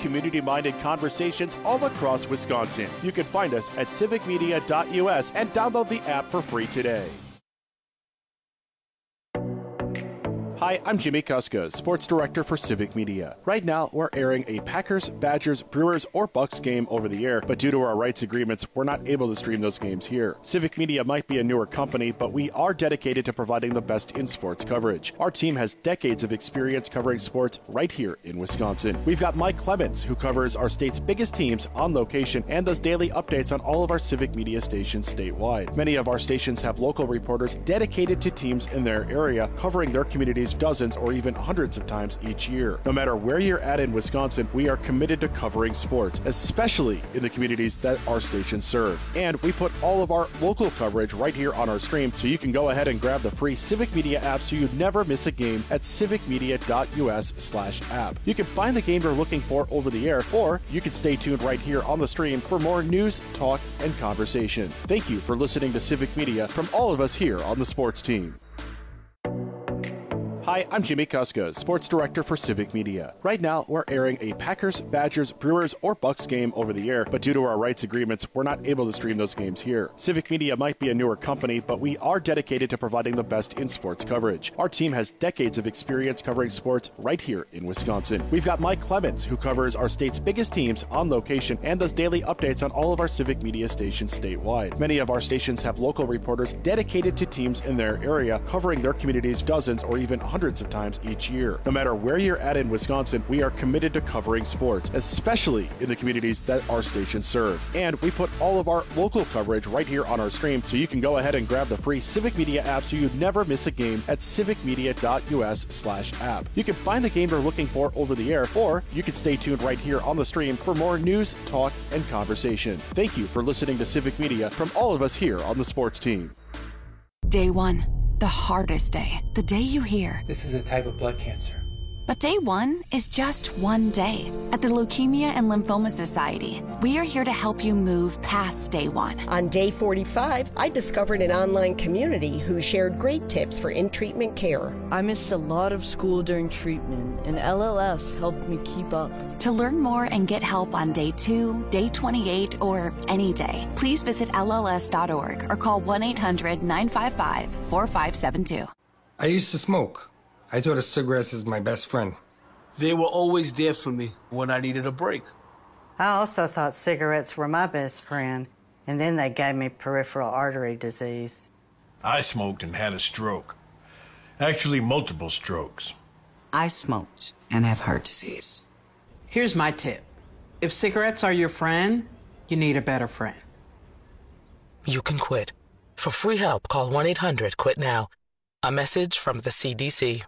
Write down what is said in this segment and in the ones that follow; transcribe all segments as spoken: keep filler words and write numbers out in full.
community-minded conversations all across Wisconsin. You can find us at civic media dot U S and download the app for free today. Hi, I'm Jimmy Kuska, Sports Director for Civic Media. Right now, we're airing a Packers, Badgers, Brewers, or Bucks game over the air, but due to our rights agreements, we're not able to stream those games here. Civic Media might be a newer company, but we are dedicated to providing the best in sports coverage. Our team has decades of experience covering sports right here in Wisconsin. We've got Mike Clemens, who covers our state's biggest teams on location and does daily updates on all of our Civic Media stations statewide. Many of our stations have local reporters dedicated to teams in their area, covering their communities dozens or even hundreds of times each year. No matter where you're at in Wisconsin, we are committed to covering sports, especially in the communities that our stations serve. And we put all of our local coverage right here on our stream, so you can go ahead and grab the free Civic Media app so you never miss a game at civic media dot U S slash app. You can find the game you're looking for over the air, or you can stay tuned right here on the stream for more news, talk, and conversation. Thank you for listening to Civic Media from all of us here on the sports team. Hi, I'm Jimmy Kuska, Sports Director for Civic Media. Right now, we're airing a Packers, Badgers, Brewers, or Bucks game over the air, but due to our rights agreements, we're not able to stream those games here. Civic Media might be a newer company, but we are dedicated to providing the best in sports coverage. Our team has decades of experience covering sports right here in Wisconsin. We've got Mike Clemens, who covers our state's biggest teams on location and does daily updates on all of our Civic Media stations statewide. Many of our stations have local reporters dedicated to teams in their area, covering their communities dozens or even hundreds of times each year. No matter where you're at in Wisconsin, we are committed to covering sports, especially in the communities that our stations serve. And we put all of our local coverage right here on our stream, so you can go ahead and grab the free Civic Media app so you never miss a game at civic media dot U S slash app. You can find the game you're looking for over the air, or you can stay tuned right here on the stream for more news, talk, and conversation. Thank you for listening to Civic Media from all of us here on the sports team. Day one. The hardest day, the day you hear, "This is a type of blood cancer." But day one is just one day. At the Leukemia and Lymphoma Society, we are here to help you move past day one. On day forty-five, I discovered an online community who shared great tips for in-treatment care. I missed a lot of school during treatment, and L L S helped me keep up. To learn more and get help on day two, day twenty-eight, or any day, please visit L L S dot org or call one eight hundred nine five five four five seven two. I used to smoke. I thought of cigarettes as my best friend. They were always there for me when I needed a break. I also thought cigarettes were my best friend, and then they gave me peripheral artery disease. I smoked and had a stroke. Actually, multiple strokes. I smoked and have heart disease. Here's my tip. If cigarettes are your friend, you need a better friend. You can quit. For free help, call one eight hundred quit now. A message from the C D C.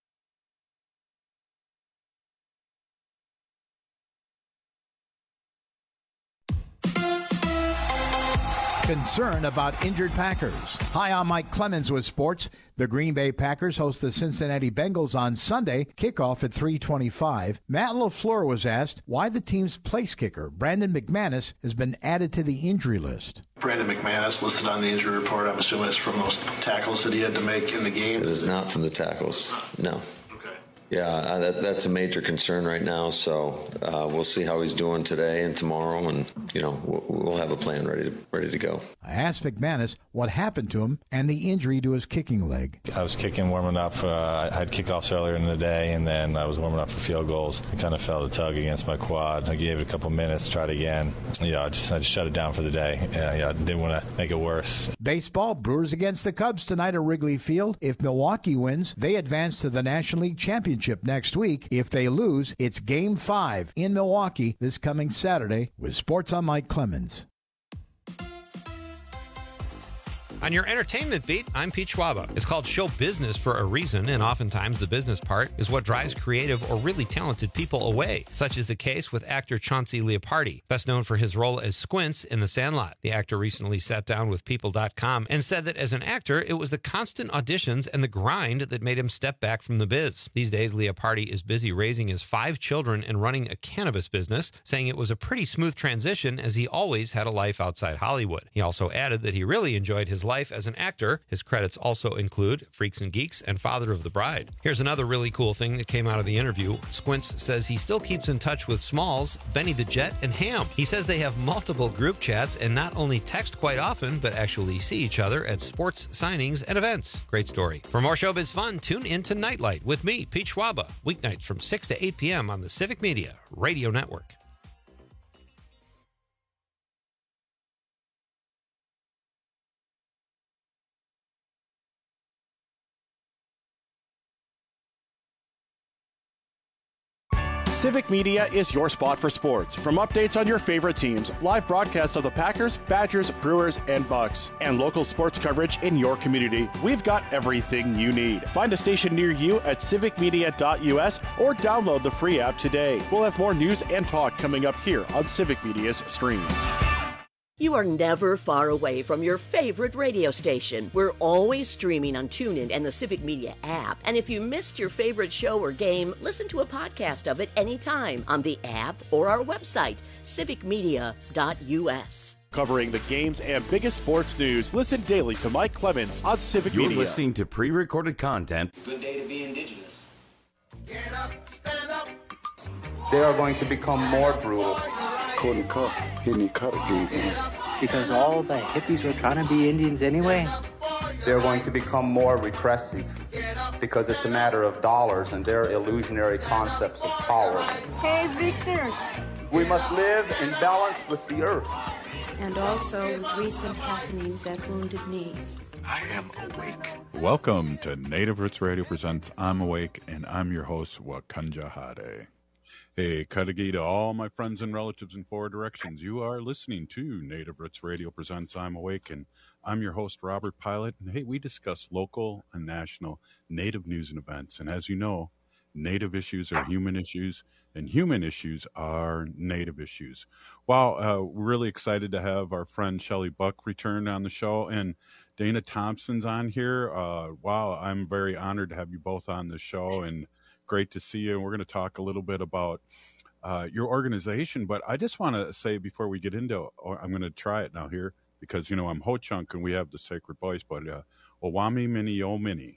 Concern about injured Packers. Hi, I'm Mike Clemens with sports. The Green Bay Packers host the Cincinnati Bengals on Sunday, kickoff at three twenty-five. Matt LaFleur was asked why the team's place kicker, Brandon McManus, has been added to the injury list. Brandon McManus listed on the injury report. I'm assuming it's from those tackles that he had to make in the game. This is not from the tackles, no. Yeah, uh, that, that's a major concern right now, so uh, we'll see how he's doing today and tomorrow, and, you know, we'll, we'll have a plan ready to, ready to go. I asked McManus what happened to him and the injury to his kicking leg. I was kicking, warming up. Uh, I had kickoffs earlier in the day, and then I was warming up for field goals. I kind of felt a tug against my quad. I gave it a couple minutes, tried again. Yeah, I just, I just shut it down for the day. Uh, yeah, I didn't want to make it worse. Baseball, Brewers against the Cubs tonight at Wrigley Field. If Milwaukee wins, they advance to the National League Championship next week. If they lose, it's Game five in Milwaukee this coming Saturday. With Sports, I'm Mike Clemens. On your entertainment beat, I'm Pete Schwaba. It's called show business for a reason, and oftentimes the business part is what drives creative or really talented people away. Such is the case with actor Chauncey Leopardi, best known for his role as Squints in The Sandlot. The actor recently sat down with People dot com and said that as an actor, it was the constant auditions and the grind that made him step back from the biz. These days, Leopardi is busy raising his five children and running a cannabis business, saying it was a pretty smooth transition as he always had a life outside Hollywood. He also added that he really enjoyed his life life as an actor. His credits also include Freaks and Geeks and Father of the Bride. Here's another really cool thing that came out of the interview. Squints says he still keeps in touch with Smalls, Benny the Jet, and Ham. He says they have multiple group chats and not only text quite often, but actually see each other at sports signings and events. Great story. For more showbiz fun, tune in to Nightlight with me, Pete Schwaba, weeknights from six to eight p.m. on the Civic Media Radio Network. Civic Media is your spot for sports. From updates on your favorite teams, live broadcasts of the Packers, Badgers, Brewers, and Bucks, and local sports coverage in your community, we've got everything you need. Find a station near you at civic media dot u s or download the free app today. We'll have more news and talk coming up here on Civic Media's stream. You are never far away from your favorite radio station. We're always streaming on TuneIn and the Civic Media app. And if you missed your favorite show or game, listen to a podcast of it anytime on the app or our website, civic media dot u s. Covering the games and biggest sports news, listen daily to Mike Clemens on Civic You're Media. You're listening to pre-recorded content. Good day to be indigenous. Get up, stand up. They are going to become more brutal. Couldn't cut, hitting cut again. Because all the hippies were trying to be Indians anyway. They're going to become more repressive because it's a matter of dollars and their illusionary concepts of power. Hey, Victor. We must live in balance with the earth. And also with recent happenings at Wounded Knee. I am awake. Welcome to Native Roots Radio presents I'm Awake, and I'm your host, Wakanja Hade. Hey, Kadagi to all my friends and relatives in four directions. You are listening to Native Roots Radio presents I'm Awake, and I'm your host, Robert Pilot. And hey, we discuss local and national Native news and events. And as you know, Native issues are human issues, and human issues are Native issues. Wow, uh, we're really excited to have our friend Shelley Buck return on the show, and Dana Thompson's on here. Uh, wow, I'm very honored to have you both on the show, and great to see you. And we're going to talk a little bit about uh, your organization. But I just want to say before we get into, or I'm going to try it now here because, you know, I'm Ho-Chunk and we have the sacred voice, but uh, Owami Mini Yomini.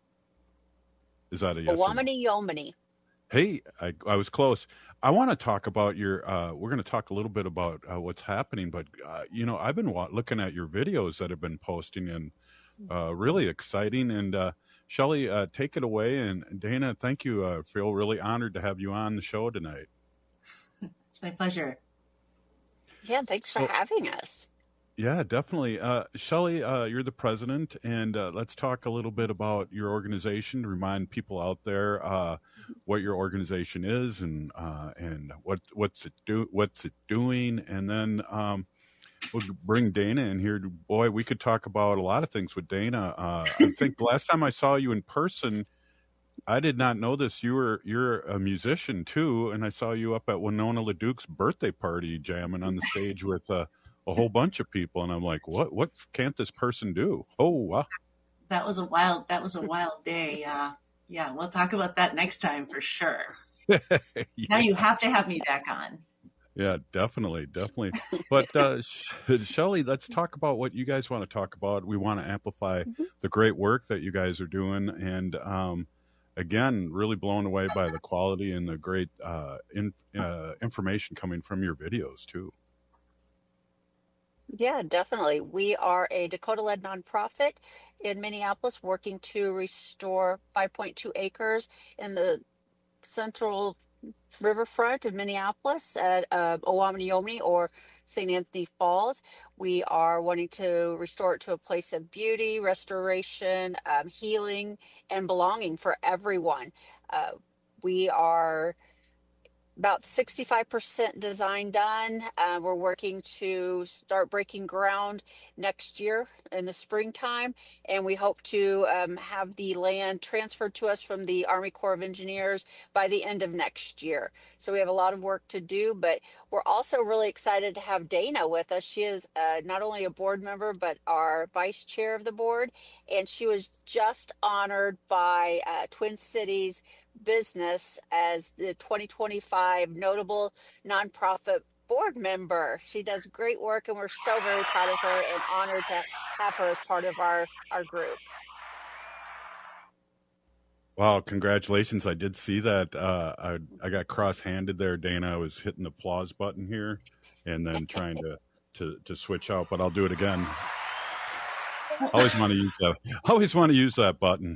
Is that a yes? Owamini Yomini. Hey, I, I was close. I want to talk about your, uh, we're going to talk a little bit about uh, what's happening. But, uh, you know, I've been wa- looking at your videos that have been posting and uh, really exciting. And, uh, Shelley, uh, take it away. And Dana, thank you. I uh, feel really honored to have you on the show tonight. It's my pleasure. Yeah, thanks for well, having us. Yeah, definitely. Uh, Shelley, uh, you're the president, and uh, let's talk a little bit about your organization, remind people out there uh, what your organization is and uh, and what what's it do what's it doing, and then um, we'll bring Dana in here. Boy, we could talk about a lot of things with Dana. Uh, I think the last time I saw you in person, I did not know this. You were you're a musician too, and I saw you up at Winona LaDuke's birthday party jamming on the stage with uh, a whole bunch of people, and I'm like, what what can't this person do? Oh wow, that was a wild that was a wild day. Uh, yeah, we'll talk about that next time for sure. yeah. Now you have to have me back on. Yeah, definitely, definitely. But uh, Shelley, let's talk about what you guys want to talk about. We want to amplify mm-hmm. the great work that you guys are doing, and um, again, really blown away by the quality and the great uh, in, uh, information coming from your videos too. Yeah, definitely. We are a Dakota-led nonprofit in Minneapolis working to restore five point two acres in the central riverfront of Minneapolis at uh, Owamini Yomini or Saint Anthony Falls. We are wanting to restore it to a place of beauty, restoration, um, healing, and belonging for everyone. Uh, we are about sixty-five percent design done. Uh, we're working to start breaking ground next year in the springtime, and we hope to um, have the land transferred to us from the Army Corps of Engineers by the end of next year. So we have a lot of work to do, but we're also really excited to have Dana with us. She is uh, not only a board member, but our vice chair of the board, and she was just honored by uh, Twin Cities Business as the twenty twenty-five Notable Nonprofit board member. She does great work, and we're so very proud of her and honored to have her as part of our, our group. Wow, congratulations. I did see that. Uh, I, I got cross-handed there, Dana. I was hitting the applause button here and then trying to, to, to switch out, but I'll do it again. I always want to use that. I always want to use that button.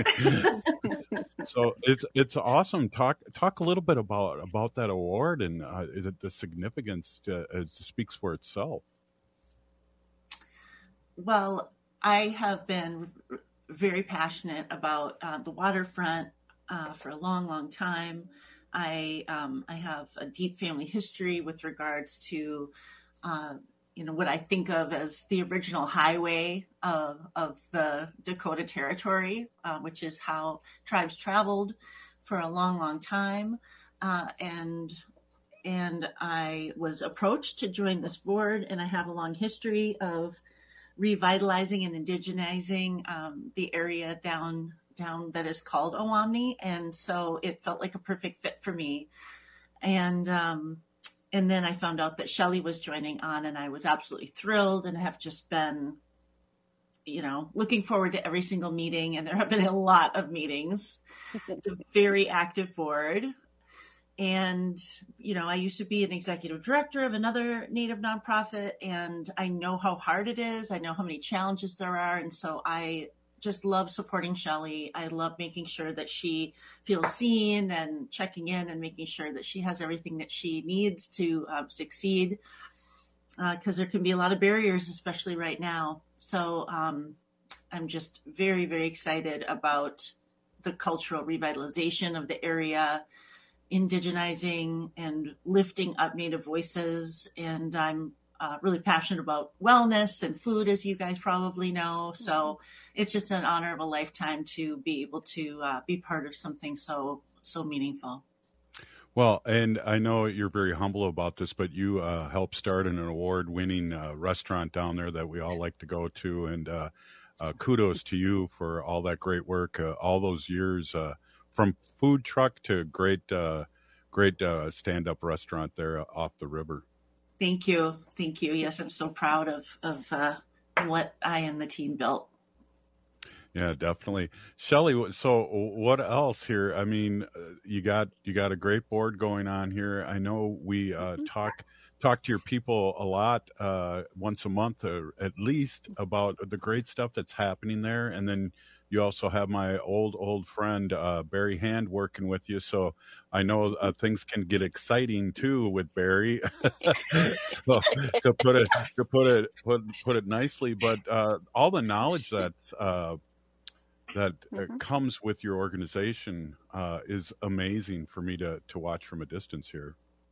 So it's it's awesome. Talk talk a little bit about about that award and uh, the significance to, it speaks for itself. Well, I have been very passionate about uh, the waterfront uh, for a long, long time. I um, I have a deep family history with regards to uh, you know what I think of as the original highway of of the Dakota Territory, uh, which is how tribes traveled for a long, long time, uh, and and I was approached to join this board, and I have a long history of revitalizing and indigenizing um, the area down down that is called Owamni, and so it felt like a perfect fit for me. And um, and then I found out that Shelley was joining on, and I was absolutely thrilled, and have just been, you know, looking forward to every single meeting. And there have been a lot of meetings. It's a very active board. And, you know, I used to be an executive director of another Native nonprofit, and I know how hard it is. I know how many challenges there are. And so I just love supporting Shelley. I love making sure that she feels seen and checking in and making sure that she has everything that she needs to uh, succeed, because uh, there can be a lot of barriers, especially right now. So um, I'm just very, very excited about the cultural revitalization of the area, indigenizing and lifting up Native voices. And I'm uh, really passionate about wellness and food, as you guys probably know. So mm-hmm. It's just an honor of a lifetime to be able to uh, be part of something so, so meaningful. Well, and I know you're very humble about this, but you uh, helped start an award-winning uh, restaurant down there that we all like to go to. And uh, uh, kudos to you for all that great work, uh, all those years, uh, from food truck to great, uh, great uh, stand-up restaurant there off the river. Thank you. Thank you. Yes, I'm so proud of, of uh, what I and the team built. Yeah, definitely. Shelley, so what else here? I mean, you got you got a great board going on here. I know we uh, mm-hmm. talk talk to your people a lot, uh, once a month or at least, about the great stuff that's happening there. And then you also have my old, old friend, uh, Barry Hand, working with you. So I know uh, things can get exciting too with Barry. So, to put it, to put it, put, put it nicely, but uh, all the knowledge that's, uh, that mm-hmm. uh, comes with your organization uh, is amazing for me to, to watch from a distance here.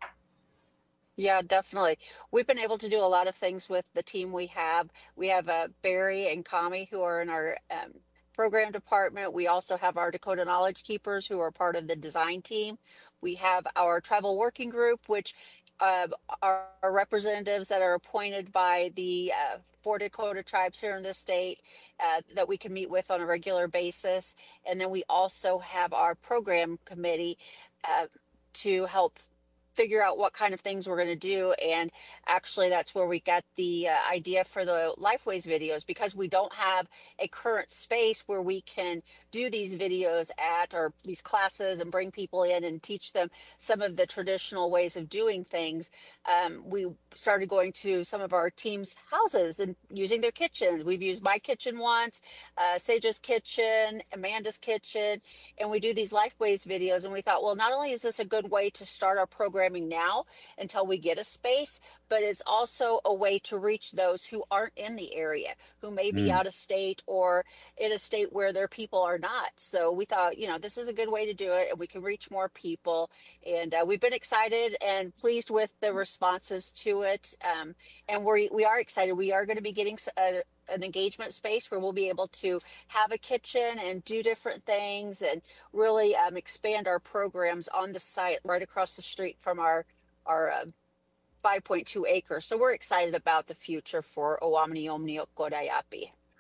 Yeah, definitely. We've been able to do a lot of things with the team we have. We have uh, Barry and Kami, who are in our um, program department. We also have our Dakota Knowledge Keepers, who are part of the design team. We have our tribal working group, which uh, are representatives that are appointed by the uh, four Dakota tribes here in the state uh, that we can meet with on a regular basis. And then we also have our program committee uh, to help figure out what kind of things we're going to do. And actually that's where we got the uh, idea for the Lifeways videos, because we don't have a current space where we can do these videos at, or these classes, and bring people in and teach them some of the traditional ways of doing things. Um, we started going to some of our team's houses and using their kitchens. We've used my kitchen once, uh, Sage's kitchen, Amanda's kitchen, and we do these Lifeways videos. And we thought, well, not only is this a good way to start our program now until we get a space, but it's also a way to reach those who aren't in the area, who may be mm. out of state or in a state where their people are not. So we thought, you know, this is a good way to do it, and we can reach more people. And uh, we've been excited and pleased with the responses to it. Um, and we we are excited. We are going to be getting a, an engagement space where we'll be able to have a kitchen and do different things, and really um, expand our programs on the site right across the street from our our uh, five point two acres. So we're excited about the future for Owamni Omni Kodayapi.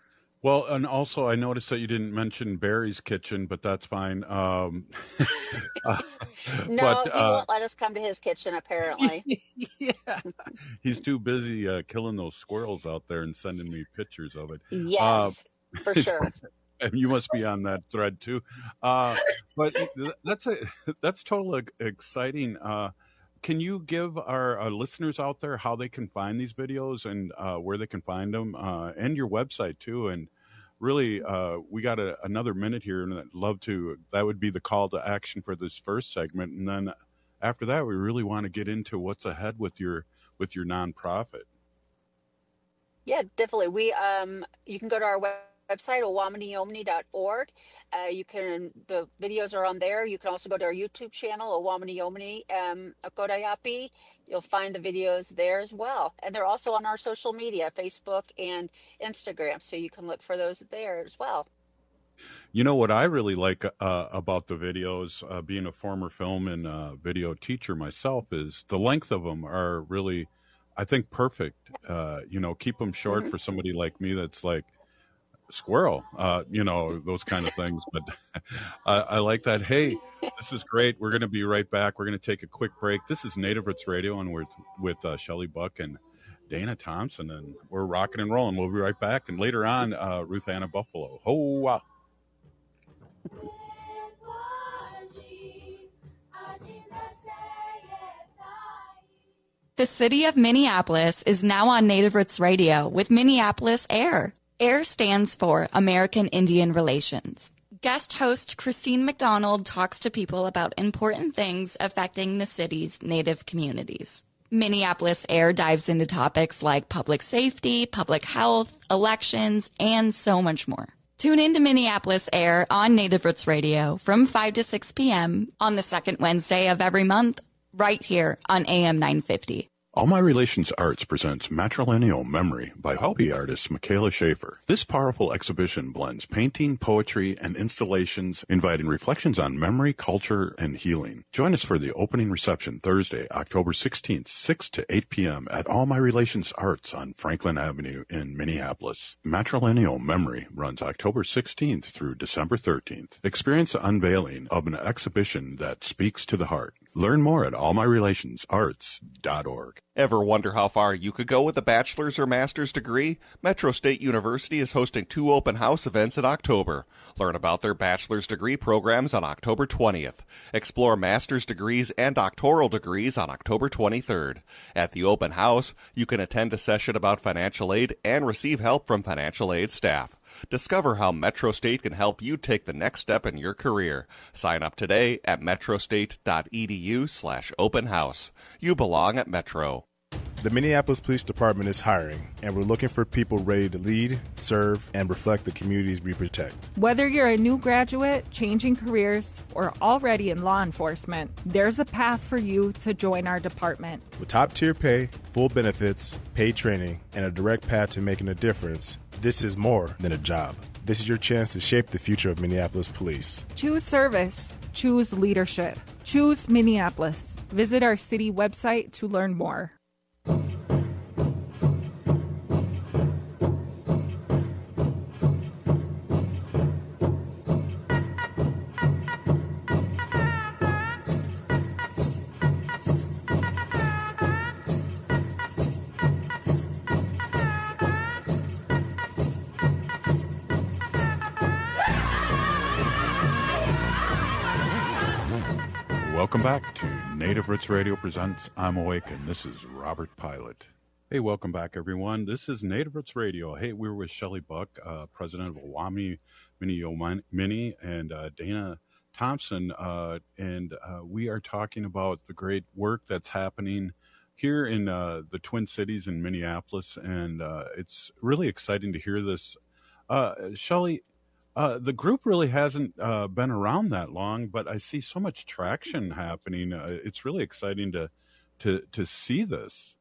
Well, and also I noticed that you didn't mention Barry's kitchen, but that's fine. Um, uh, No, but he uh, won't let us come to his kitchen, apparently. yeah, he's too busy uh, killing those squirrels out there and sending me pictures of it. Yes, uh, for sure. And you must be on that thread too. Uh, but that's a, that's totally exciting. Uh, can you give our, our listeners out there how they can find these videos and uh, where they can find them, uh, and your website too? And really, uh, we got a, another minute here, and I'd love to. That would be the call to action for this first segment, and then after that, we really want to get into what's ahead with your with your nonprofit. Yeah, definitely. We um, you can go to our web. website, owamni omni dot org. Uh, you can, the videos are on there. You can also go to our YouTube channel, Owamni Omni um, Akodayapi. You'll find the videos there as well. And they're also on our social media, Facebook and Instagram. So you can look for those there as well. You know what I really like uh, about the videos, uh, being a former film and uh, video teacher myself, is the length of them are really, I think, perfect. Uh, you know, keep them short mm-hmm. for somebody like me that's like, squirrel, uh, you know, those kind of things. But I, I like that. Hey, this is great. We're going to be right back. We're going to take a quick break. This is Native Roots Radio, and we're with uh, Shelly Buck and Dana Thompson, and we're rocking and rolling. We'll be right back. And later on, uh, Ruth Anna Buffalo. Ho, wow. The city of Minneapolis is now on Native Roots Radio with Minneapolis Air. AIR stands for American Indian Relations. Guest host Christine McDonald talks to people about important things affecting the city's Native communities. Minneapolis Air dives into topics like public safety, public health, elections, and so much more. Tune in to Minneapolis Air on Native Roots Radio from five to six p.m. on the second Wednesday of every month, right here on A M nine fifty. All My Relations Arts presents Matrilineal Memory by hobby artist Michaela Schaefer. This powerful exhibition blends painting, poetry, and installations, inviting reflections on memory, culture, and healing. Join us for the opening reception Thursday, October sixteenth, six to eight p.m. at All My Relations Arts on Franklin Avenue in Minneapolis. Matrilineal Memory runs October sixteenth through December thirteenth. Experience the unveiling of an exhibition that speaks to the heart. Learn more at all my relations arts dot org. Ever wonder how far you could go with a bachelor's or master's degree? Metro State University is hosting two open house events in October. Learn about their bachelor's degree programs on October twentieth. Explore master's degrees and doctoral degrees on October twenty-third. At the open house, you can attend a session about financial aid and receive help from financial aid staff. Discover how Metro State can help you take the next step in your career. Sign up today at metrostate.edu slash open house. You belong at Metro. The Minneapolis Police Department is hiring, and we're looking for people ready to lead, serve, and reflect the communities we protect. Whether you're a new graduate, changing careers, or already in law enforcement, there's a path for you to join our department. With top-tier pay, full benefits, paid training, and a direct path to making a difference, this is more than a job. This is your chance to shape the future of Minneapolis Police. Choose service. Choose leadership. Choose Minneapolis. Visit our city website to learn more. Welcome back to Native Roots Radio presents I'm Awake, and this is Robert Pilot. Hey, welcome back, everyone. This is Native Roots Radio. Hey, we're with Shelly Buck, uh, president of Owamni Mini, and uh, Dana Thompson, uh, and uh, we are talking about the great work that's happening here in uh, the Twin Cities in Minneapolis, and uh, it's really exciting to hear this. Uh, Shelly, Uh, the group really hasn't uh, been around that long, but I see so much traction happening. Uh, it's really exciting to to to see this.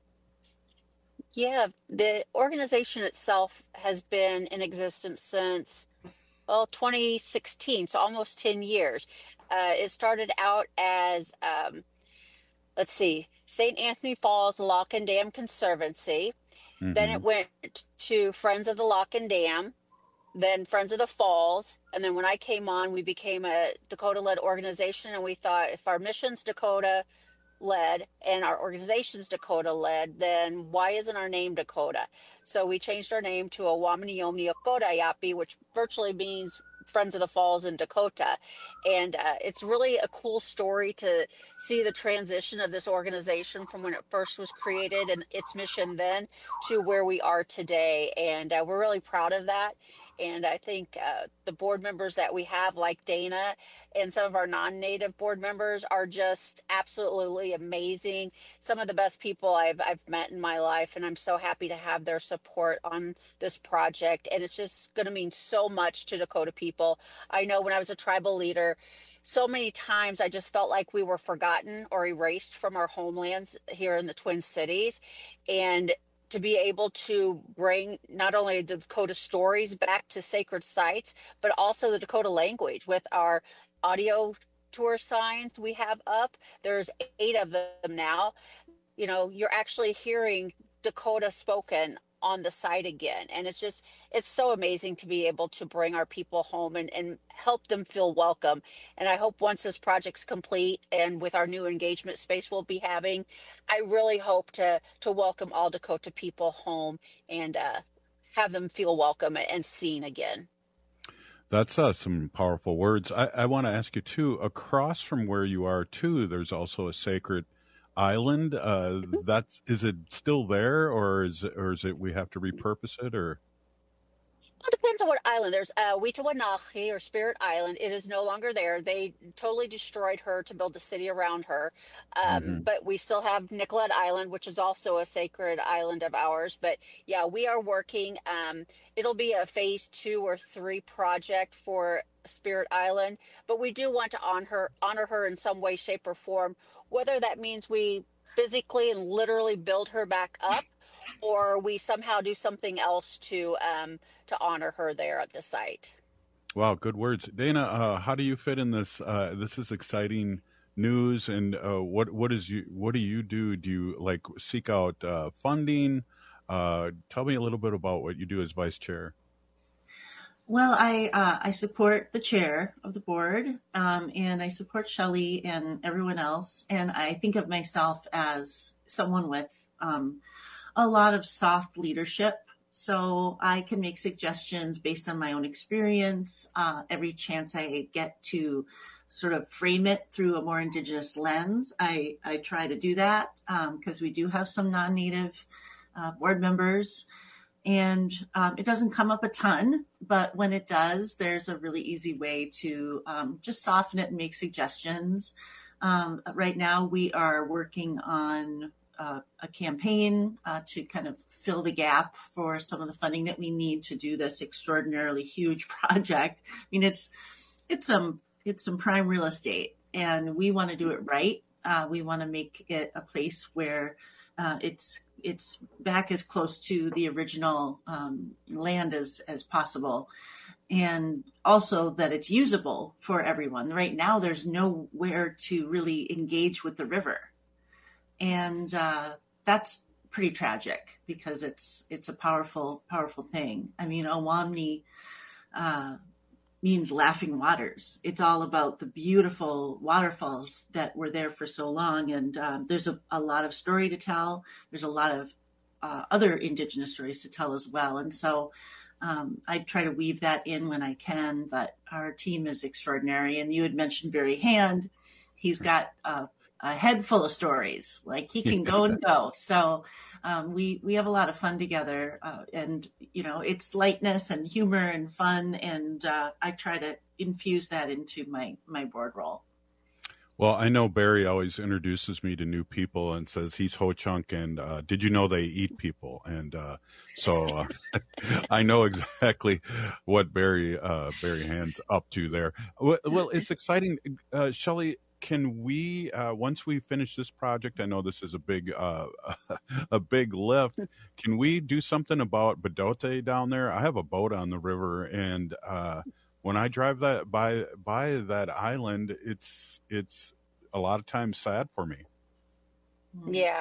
Yeah, the organization itself has been in existence since, well, twenty sixteen, so almost ten years. Uh, it started out as, um, let's see, Saint Anthony Falls Lock and Dam Conservancy. Mm-hmm. Then it went to Friends of the Lock and Dam. then Friends of the Falls. And then when I came on, we became a Dakota-led organization. And we thought if our mission's Dakota-led and our organization's Dakota-led, then why isn't our name Dakota? So we changed our name to Awamini Yomni Okota Yapi, which virtually means Friends of the Falls in Dakota. And uh, it's really a cool story to see the transition of this organization from when it first was created and its mission then to where we are today. And uh, we're really proud of that. And I think uh, the board members that we have, like Dana and some of our non-native board members, are just absolutely amazing. Some of the best people I've I've met in my life, and I'm so happy to have their support on this project. And it's just going to mean so much to Dakota people. I know when I was a tribal leader, so many times I just felt like we were forgotten or erased from our homelands here in the Twin Cities. And to be able to bring not only the Dakota stories back to sacred sites, but also the Dakota language with our audio tour signs we have up. There's eight of them now. You know, you're actually hearing Dakota spoken on the site again. And it's just, it's so amazing to be able to bring our people home and, and help them feel welcome. And I hope once this project's complete and with our new engagement space we'll be having, I really hope to, to welcome all Dakota people home and uh, have them feel welcome and seen again. That's uh, some powerful words. I, I want to ask you too, across from where you are too, there's also a sacred island. Uh, that's, is it still there, or is it, or is it, we have to repurpose it, or? Well, it depends on what island. There's uh, Witawanahi, or Spirit Island. It is no longer there. They totally destroyed her to build a city around her. Um, mm-hmm. But we still have Nicollet Island, which is also a sacred island of ours. But yeah, we are working. Um, it'll be a phase two or three project for Spirit Island. But we do want to honor her, honor her in some way, shape, or form, whether that means we physically and literally build her back up, or we somehow do something else to um, to honor her there at the site. Wow, good words, Dana. Uh, how do you fit in this? Uh, this is exciting news, and uh, what what is you what do you do? Do you like seek out uh, funding? Uh, tell me a little bit about what you do as vice chair. Well, I uh, I support the chair of the board, um, and I support Shelley and everyone else, and I think of myself as someone with um, a lot of soft leadership, so I can make suggestions based on my own experience. Uh, every chance I get to sort of frame it through a more Indigenous lens, I, I try to do that because um, we do have some non-Native uh, board members. And um, it doesn't come up a ton, but when it does, there's a really easy way to um, just soften it and make suggestions. Um, right now, we are working on Uh, a campaign uh, to kind of fill the gap for some of the funding that we need to do this extraordinarily huge project. I mean, it's it's some it's some prime real estate, and we want to do it right. Uh, we want to make it a place where uh, it's it's back as close to the original um, land as as possible, and also that it's usable for everyone. Right now, there's nowhere to really engage with the river. And uh, that's pretty tragic because it's it's a powerful, powerful thing. I mean, Awamni uh, means laughing waters. It's all about the beautiful waterfalls that were there for so long. And um, there's a, a lot of story to tell. There's a lot of uh, other Indigenous stories to tell as well. And so um, I try to weave that in when I can. But our team is extraordinary. And you had mentioned Barry Hand. He's got uh, a head full of stories, like he can go and go. So um, we, we have a lot of fun together uh, and, you know, it's lightness and humor and fun. And uh, I try to infuse that into my, my board role. Well, I know Barry always introduces me to new people and says he's Ho-Chunk and uh, did you know they eat people? And uh, so uh, I know exactly what Barry, uh, Barry Hand's up to there. Well, well it's exciting. Uh, Shelley, can we, uh, once we finish this project, I know this is a big, uh, a big lift. Can we do something about Bdote down there? I have a boat on the river, and uh, when I drive that by by that island, it's it's a lot of times sad for me. Yeah,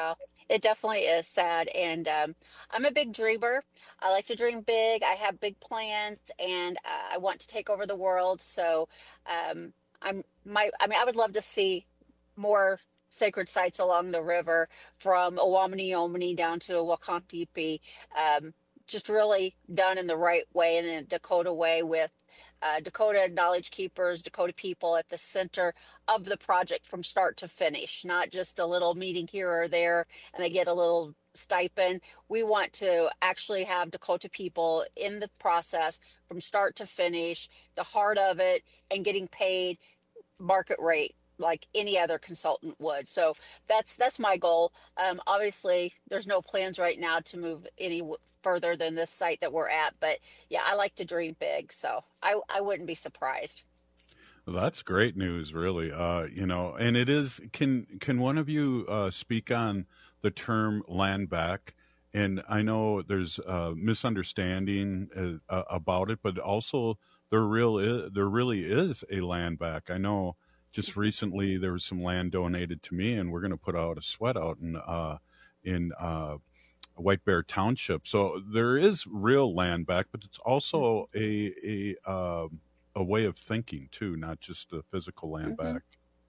it definitely is sad. And um, I'm a big dreamer. I like to dream big. I have big plans, and uh, I want to take over the world. So um, I'm my. I mean, I would love to see more sacred sites along the river, from Owamni down to Wakantipi, um, just really done in the right way, in a Dakota way, with uh, Dakota Knowledge Keepers, Dakota people at the center of the project from start to finish, not just a little meeting here or there and they get a little stipend. We want to actually have Dakota people in the process from start to finish, the heart of it, and getting paid market rate like any other consultant would. So that's that's my goal. Um, obviously, there's no plans right now to move any w- further than this site that we're at. But yeah, I like to dream big, so I, I wouldn't be surprised. Well, that's great news, really. Uh, you know, and it is. Can can one of you uh, speak on the term land back? And I know there's a misunderstanding uh, about it, but also there real is, there really is a land back. I know. Just recently, there was some land donated to me, and we're going to put out a sweat out in uh, in uh, White Bear Township. So there is real land back, but it's also a a uh, a way of thinking too, not just the physical land Mm-hmm. back.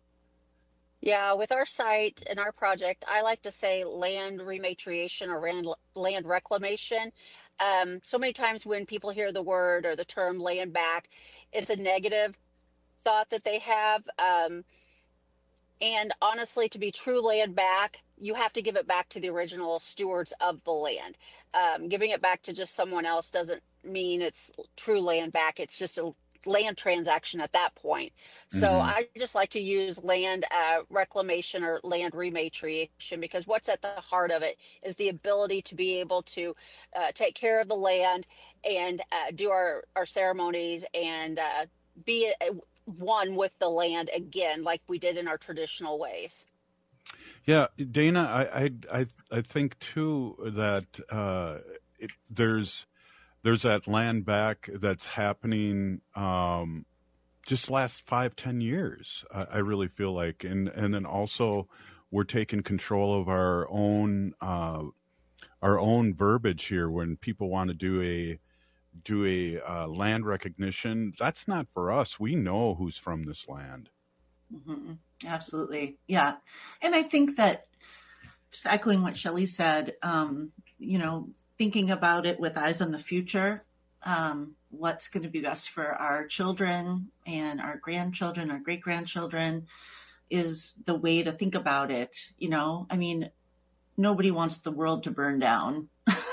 Yeah, with our site and our project, I like to say land rematriation or land, land reclamation. Um, so many times when people hear the word or the term land back, it's a negative thought that they have. Um, and honestly, to be true land back, you have to give it back to the original stewards of the land. Um, giving it back to just someone else doesn't mean it's true land back. It's just a land transaction at that point. So Mhm. I just like to use land uh, reclamation or land rematriation, because what's at the heart of it is the ability to be able to uh, take care of the land and uh, do our, our ceremonies and uh, be a, one with the land again, like we did in our traditional ways. Yeah, Dana, I I I, I think too that uh, it, there's there's that land back that's happening um, just last five ten years. I, I really feel like, and and then also we're taking control of our own uh, our own verbiage here. When people want to do a do a uh, land recognition, that's not for us. We know who's from this land. Mm-hmm. Absolutely. Yeah. And I think that, just echoing what Shelley said, um, you know, thinking about it with eyes on the future, um, what's going to be best for our children and our grandchildren, our great grandchildren, is the way to think about it. You know, I mean, nobody wants the world to burn down.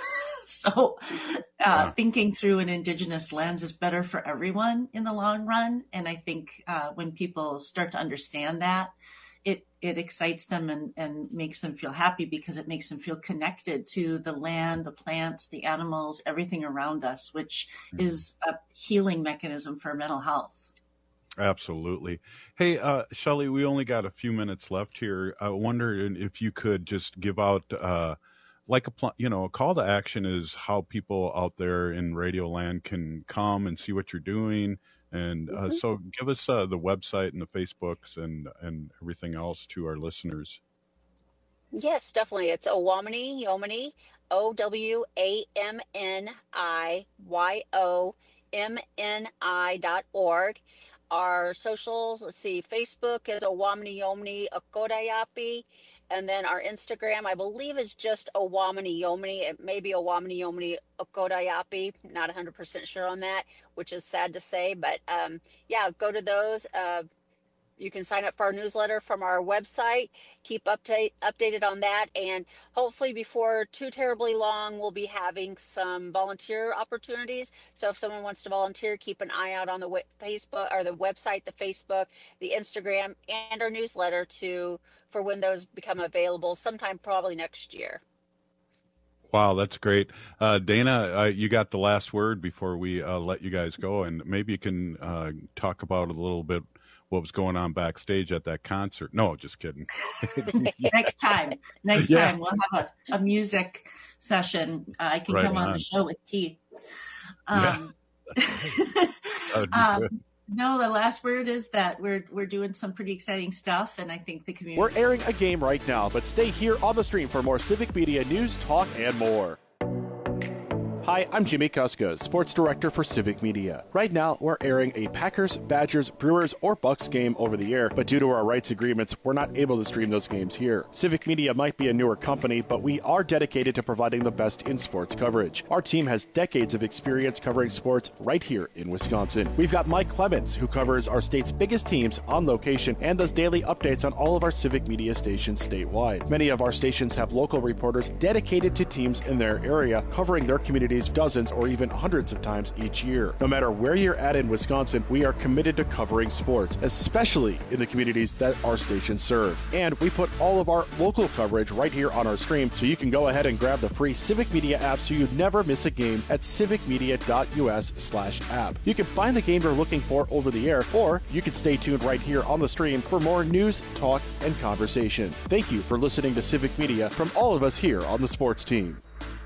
So uh, yeah. Thinking through an Indigenous lens is better for everyone in the long run. And I think uh, when people start to understand that, it it excites them and, and makes them feel happy, because it makes them feel connected to the land, the plants, the animals, everything around us, which mm-hmm. is a healing mechanism for mental health. Absolutely. Hey, uh, Shelley, we only got a few minutes left here. I wonder if you could just give out uh, like a, pl- you know, a call to action is how people out there in Radio Land can come and see what you're doing. And uh, mm-hmm. so give us uh, the website and the Facebooks and, and everything else to our listeners. Yes, definitely. It's Owamni Yomani, O W A M N I Y O M N I dot org. Our socials, let's see, Facebook is Owamni Yomani Okodayapi. And then our Instagram, I believe, is just Owamni Yomani. It may be Owamni Yomani Okodayapi. Not one hundred percent sure on that, which is sad to say. But um, yeah, go to those. Uh, you can sign up for our newsletter from our website. Keep update updated on that. And hopefully before too terribly long, we'll be having some volunteer opportunities. So if someone wants to volunteer, keep an eye out on the Facebook or the website, the Facebook, the Instagram, and our newsletter to for when those become available sometime probably next year. Wow, that's great. Uh, Dana, uh, you got the last word before we uh, let you guys go. And maybe you can uh, talk about a little bit what was going on backstage at that concert. No, just kidding. Next time. Next Yeah. time we'll have a, a music session. Uh, I can Right come on. on. the show with Keith. Um, That would be um, good. No, the last word is that we're we're doing some pretty exciting stuff, and I think the community... We're airing a game right now, but stay here on the stream for more Civic Media news, talk, and more. Hi, I'm Jimmy Kuska, Sports Director for Civic Media. Right now, we're airing a Packers, Badgers, Brewers, or Bucks game over the air, but due to our rights agreements, we're not able to stream those games here. Civic Media might be a newer company, but we are dedicated to providing the best in sports coverage. Our team has decades of experience covering sports right here in Wisconsin. We've got Mike Clemens, who covers our state's biggest teams on location and does daily updates on all of our Civic Media stations statewide. Many of our stations have local reporters dedicated to teams in their area, covering their communities dozens or even hundreds of times each year. No matter where you're at in Wisconsin, we are committed to covering sports, especially in the communities that our stations serve. And we put all of our local coverage right here on our stream, so you can go ahead and grab the free Civic Media app so you never miss a game at civicmedia.us slash app. You can find the game you're looking for over the air, or you can stay tuned right here on the stream for more news, talk, and conversation. Thank you for listening to Civic Media from all of us here on the sports team.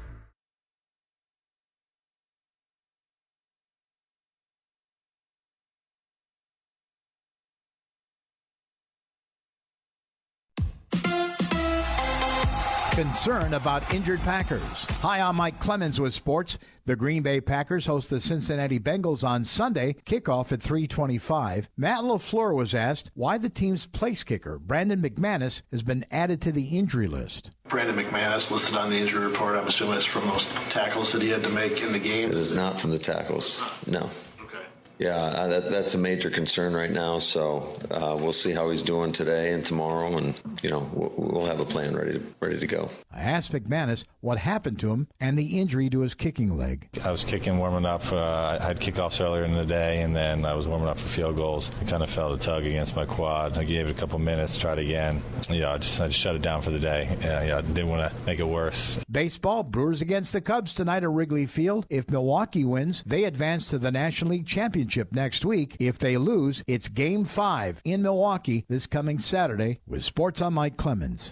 Concern about injured Packers. Hi, I'm Mike Clemens with sports. The Green Bay Packers host the Cincinnati Bengals on Sunday, kickoff at three twenty-five. Matt LaFleur was asked why the team's place kicker, Brandon McManus, has been added to the injury list. Brandon McManus listed on the injury report. I'm assuming it's from those tackles that he had to make in the game. It is not from the tackles, no. Yeah, uh, that, that's a major concern right now, so uh, we'll see how he's doing today and tomorrow, and, you know, we'll, we'll have a plan ready to, ready to go. I asked McManus what happened to him and the injury to his kicking leg. I was kicking, warming up. Uh, I had kickoffs earlier in the day, and then I was warming up for field goals. I kind of felt a tug against my quad. I gave it a couple minutes, tried again. Yeah, I just, I just shut it down for the day. Yeah, yeah, didn't want to make it worse. Baseball, Brewers against the Cubs tonight at Wrigley Field. If Milwaukee wins, they advance to the National League Championship next week. If they lose, it's Game five in Milwaukee this coming Saturday. With Sports, I'm Mike Clemens.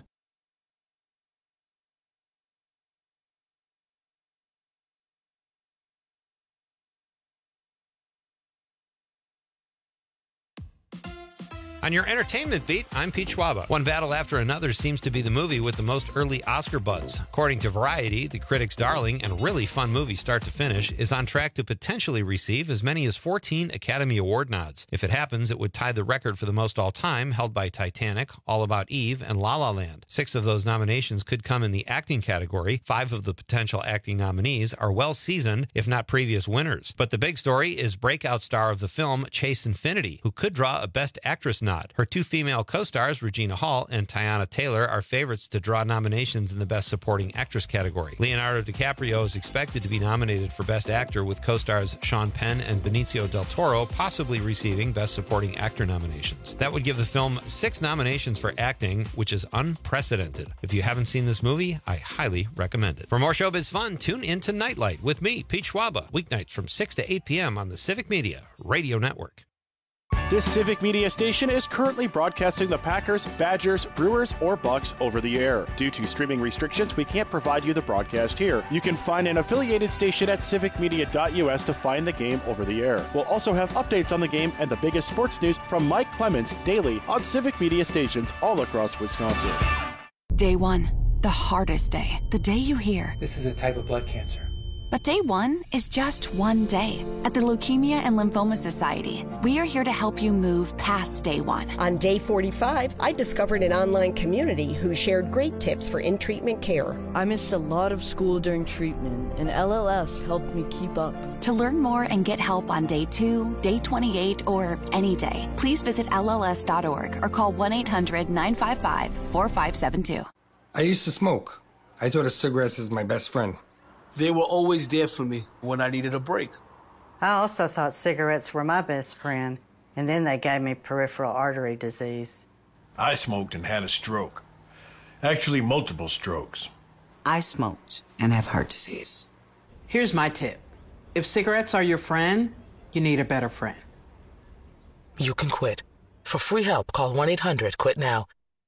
On your entertainment beat, I'm Pete Schwaba. One battle after another seems to be the movie with the most early Oscar buzz. According to Variety, the critics' darling and really fun movie start to finish is on track to potentially receive as many as fourteen Academy Award nods. If it happens, it would tie the record for the most all-time, held by Titanic, All About Eve, and La La Land. Six of those nominations could come in the acting category. Five of the potential acting nominees are well-seasoned, if not previous winners. But the big story is breakout star of the film, Chase Infinity, who could draw a Best Actress nod. Her two female co-stars, Regina Hall and Tiana Taylor, are favorites to draw nominations in the Best Supporting Actress category. Leonardo DiCaprio is expected to be nominated for Best Actor, with co-stars Sean Penn and Benicio del Toro possibly receiving Best Supporting Actor nominations. That would give the film six nominations for acting, which is unprecedented. If you haven't seen this movie, I highly recommend it. For more showbiz fun, tune in to Nightlight with me, Pete Schwaba, weeknights from six to eight p.m. on the Civic Media Radio Network. This Civic Media station is currently broadcasting the Packers, Badgers, Brewers, or Bucks over the air. Due to streaming restrictions, we can't provide you the broadcast here. You can find an affiliated station at civic media dot u s to find the game over the air. We'll also have updates on the game and the biggest sports news from Mike Clemens daily on Civic Media stations all across Wisconsin. Day one, the hardest day. The day you hear, this is a type of blood cancer. But day one is just one day. At the Leukemia and Lymphoma Society, we are here to help you move past day one. On day forty-five, I discovered an online community who shared great tips for in-treatment care. I missed a lot of school during treatment, and L L S helped me keep up. To learn more and get help on day two, day twenty-eight, or any day, please visit L L S dot org or call one eight hundred nine five five four five seven two. I used to smoke. I thought of cigarettes as my best friend. They were always there for me when I needed a break. I also thought cigarettes were my best friend, and then they gave me peripheral artery disease. I smoked and had a stroke. Actually, multiple strokes. I smoked and have heart disease. Here's my tip. If cigarettes are your friend, you need a better friend. You can quit. For free help, call one eight hundred quit now.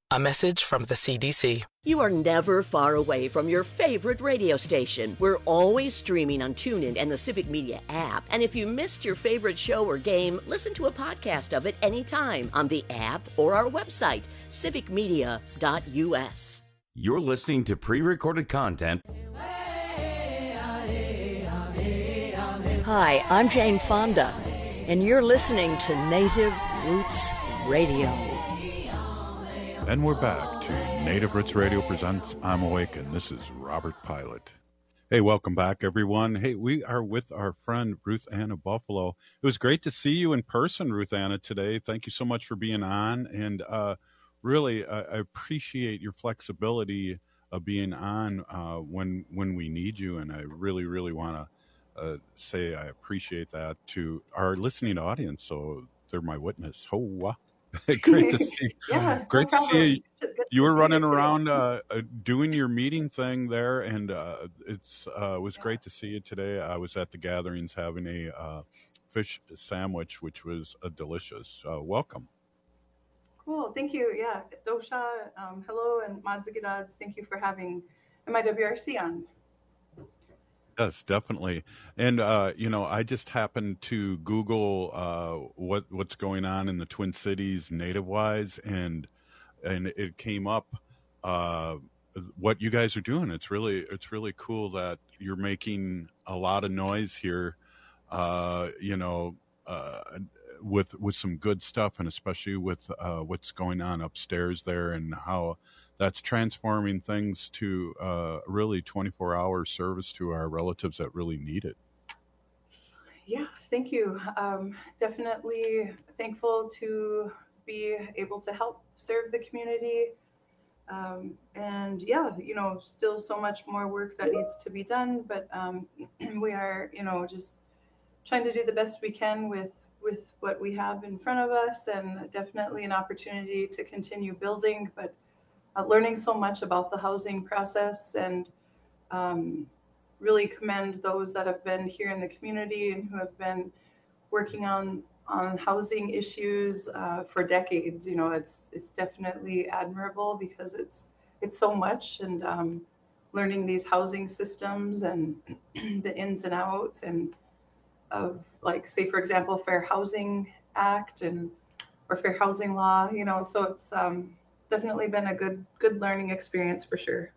A message from the C D C. You are never far away from your favorite radio station. We're always streaming on TuneIn and the Civic Media app. And if you missed your favorite show or game, listen to a podcast of it anytime on the app or our website, civic media dot u s. You're listening to pre-recorded content. Hi, I'm Jane Fonda, and you're listening to Native Roots Radio. And we're back to Native Roots Radio presents I'm Awake, and this is Robert Pilot. Hey, welcome back, everyone. Hey, we are with our friend Ruth Anna Buffalo. It was great to see you in person, Ruth Anna, today. Thank you so much for being on, and uh, really, I, I appreciate your flexibility of being on uh, when when we need you, and I really, really want to uh, say I appreciate that to our listening audience, so they're my witness. Oh, wow. Great to see. Yeah, great no to see you. You were running you around uh, uh, doing your meeting thing there, and uh, it's uh, it was yeah. great to see you today. I was at the gatherings having a uh, fish sandwich, which was uh, delicious. Uh, welcome. Cool. Thank you. Yeah, Dosha. Um, hello, and Madzigidads. Thank you for having M I W R C on. Yes, definitely. And, uh, you know, I just happened to Google uh, what what's going on in the Twin Cities native-wise, and and it came up uh, what you guys are doing. It's really it's really cool that you're making a lot of noise here, uh, you know, uh, with with some good stuff, and especially with uh, what's going on upstairs there and how that's transforming things to uh, really twenty-four hour service to our relatives that really need it. Yeah, thank you. Um, definitely thankful to be able to help serve the community. Um, and yeah, you know, still so much more work that needs to be done, but um, we are, you know, just trying to do the best we can with, with what we have in front of us, and definitely an opportunity to continue building, but Uh, learning so much about the housing process, and um, really commend those that have been here in the community and who have been working on on housing issues uh, for decades. You know, it's it's definitely admirable because it's it's so much, and um, learning these housing systems and the ins and outs and of, like, say for example, Fair Housing Act and or Fair Housing Law. You know, so it's um, definitely been a good good learning experience for sure.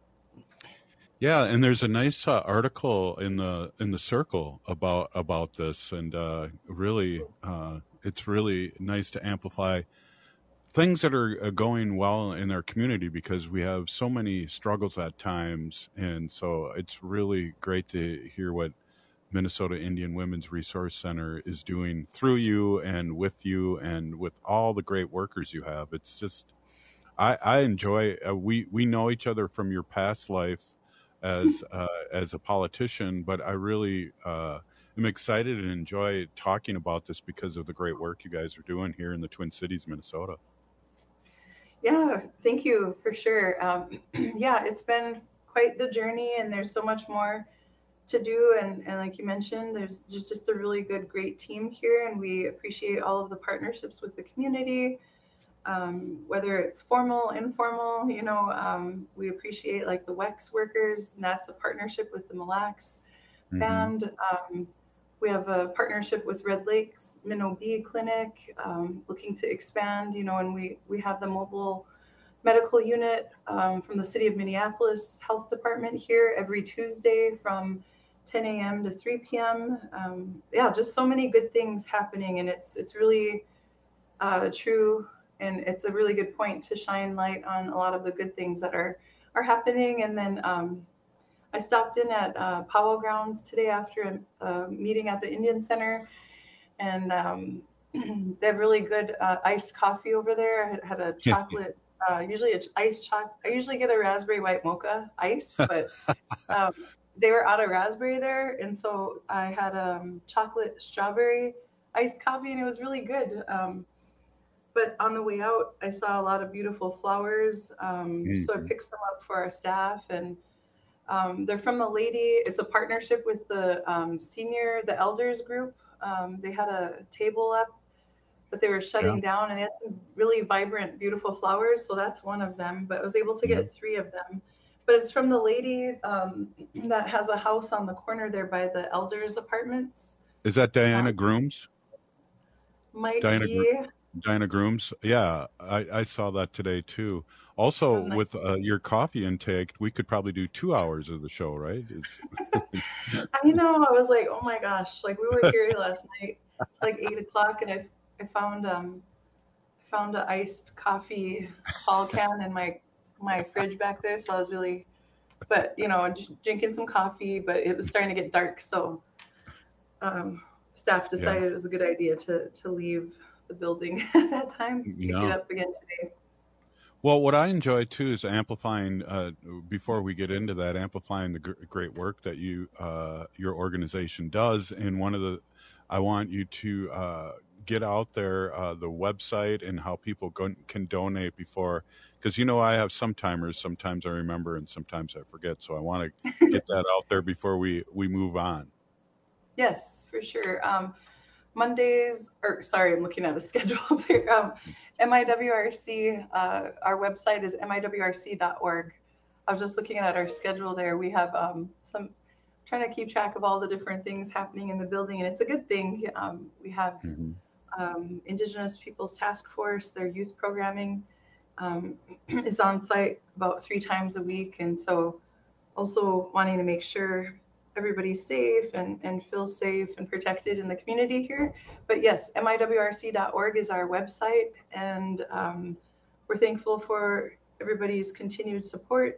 Yeah, and there's a nice uh, article in the in the Circle about about this, and uh, really, uh, it's really nice to amplify things that are going well in our community, because we have so many struggles at times, and so it's really great to hear what Minnesota Indian Women's Resource Center is doing through you and with you and with all the great workers you have. It's just I, I enjoy, uh, we, we know each other from your past life as uh, as a politician, but I really uh, am excited and enjoy talking about this because of the great work you guys are doing here in the Twin Cities, Minnesota. Yeah, thank you, for sure. Um, yeah, it's been quite the journey, and there's so much more to do. And, and like you mentioned, there's just, just a really good, great team here, and we appreciate all of the partnerships with the community. Um, whether it's formal, informal, you know, um, we appreciate like the W E X workers, and that's a partnership with the Mille Lacs mm-hmm. Band. Um, we have a partnership with Red Lakes Minnow Bee Clinic, um, looking to expand, you know, and we, we have the mobile medical unit um, from the City of Minneapolis Health Department here every Tuesday from ten a.m. to three p.m. Um, yeah, just so many good things happening, and it's it's really uh, true. And it's a really good point to shine light on a lot of the good things that are, are happening. And then um, I stopped in at uh, Powwow Grounds today after a, a meeting at the Indian Center, and um, they have really good uh, iced coffee over there. I had, had a chocolate, uh, usually a iced chocolate. I usually get a raspberry white mocha iced, but um, they were out of raspberry there, and so I had a um, chocolate strawberry iced coffee, and it was really good. Um, But on the way out, I saw a lot of beautiful flowers. Um, mm-hmm. So I picked some up for our staff, and um, they're from a lady. It's a partnership with the um, senior, the elders group. Um, they had a table up but they were shutting Yeah. down, and they had some really vibrant, beautiful flowers. So that's one of them. But I was able to get three of them. But it's from the lady um, that has a house on the corner there by the elders' apartments. Is that Diana Um, Grooms? Might Diana, be. Gro- Diana Grooms. Yeah, I, I saw that today too. Also, was nice. with uh, your coffee intake, we could probably do two hours of the show, right? It's- I know. I was like, oh my gosh! Like we were here last night, it's like eight o'clock, and I I found um I found an iced coffee tall can in my my fridge back there. So I was really, but you know, just drinking some coffee. But it was starting to get dark, so um, staff decided Yeah. it was a good idea to to leave the building at that time to Yeah. get up again today. Well, what I enjoy too is amplifying. Uh, before we get into that, amplifying the gr- great work that you uh, your organization does. And one of the, I want you to uh, get out there uh, the website and how people go, can donate before, because you know I have some timers. Sometimes I remember and sometimes I forget. So I want to get that out there before we we move on. Yes, for sure. Um, Mondays, or sorry, I'm looking at a schedule up here. Um, M I W R C, uh, our website is M I W R C dot org. I was just looking at our schedule there. We have um, some, trying to keep track of all the different things happening in the building, and it's a good thing. Um, we have um, Indigenous Peoples Task Force, their youth programming um, is on site about three times a week, and so also wanting to make sure everybody's safe and, and feels safe and protected in the community here. But yes, M I W R C dot org is our website, and um, we're thankful for everybody's continued support.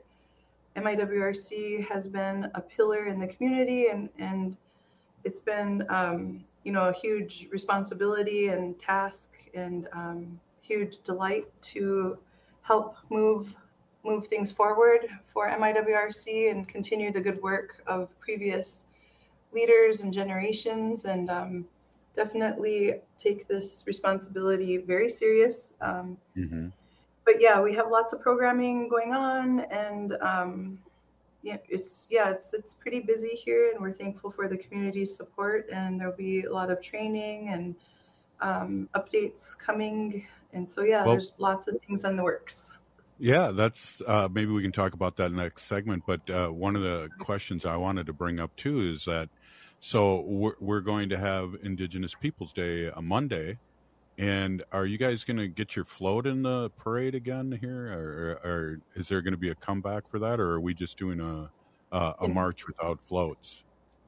M I W R C has been a pillar in the community, and, and it's been, um, you know, a huge responsibility and task and um, huge delight to help move move things forward for M I W R C and continue the good work of previous leaders and generations, and um, definitely take this responsibility very serious. Um, Mm-hmm. but yeah, we have lots of programming going on, and um, yeah, it's yeah, it's it's pretty busy here, and we're thankful for the community's support. And there'll be a lot of training and um, updates coming, and so yeah, Well- there's lots of things in the works. Yeah, that's uh, maybe we can talk about that next segment. But uh, one of the questions I wanted to bring up too is that so we're, we're going to have Indigenous Peoples Day on Monday, and are you guys going to get your float in the parade again here, or, or is there going to be a comeback for that, or are we just doing a a, a march without floats?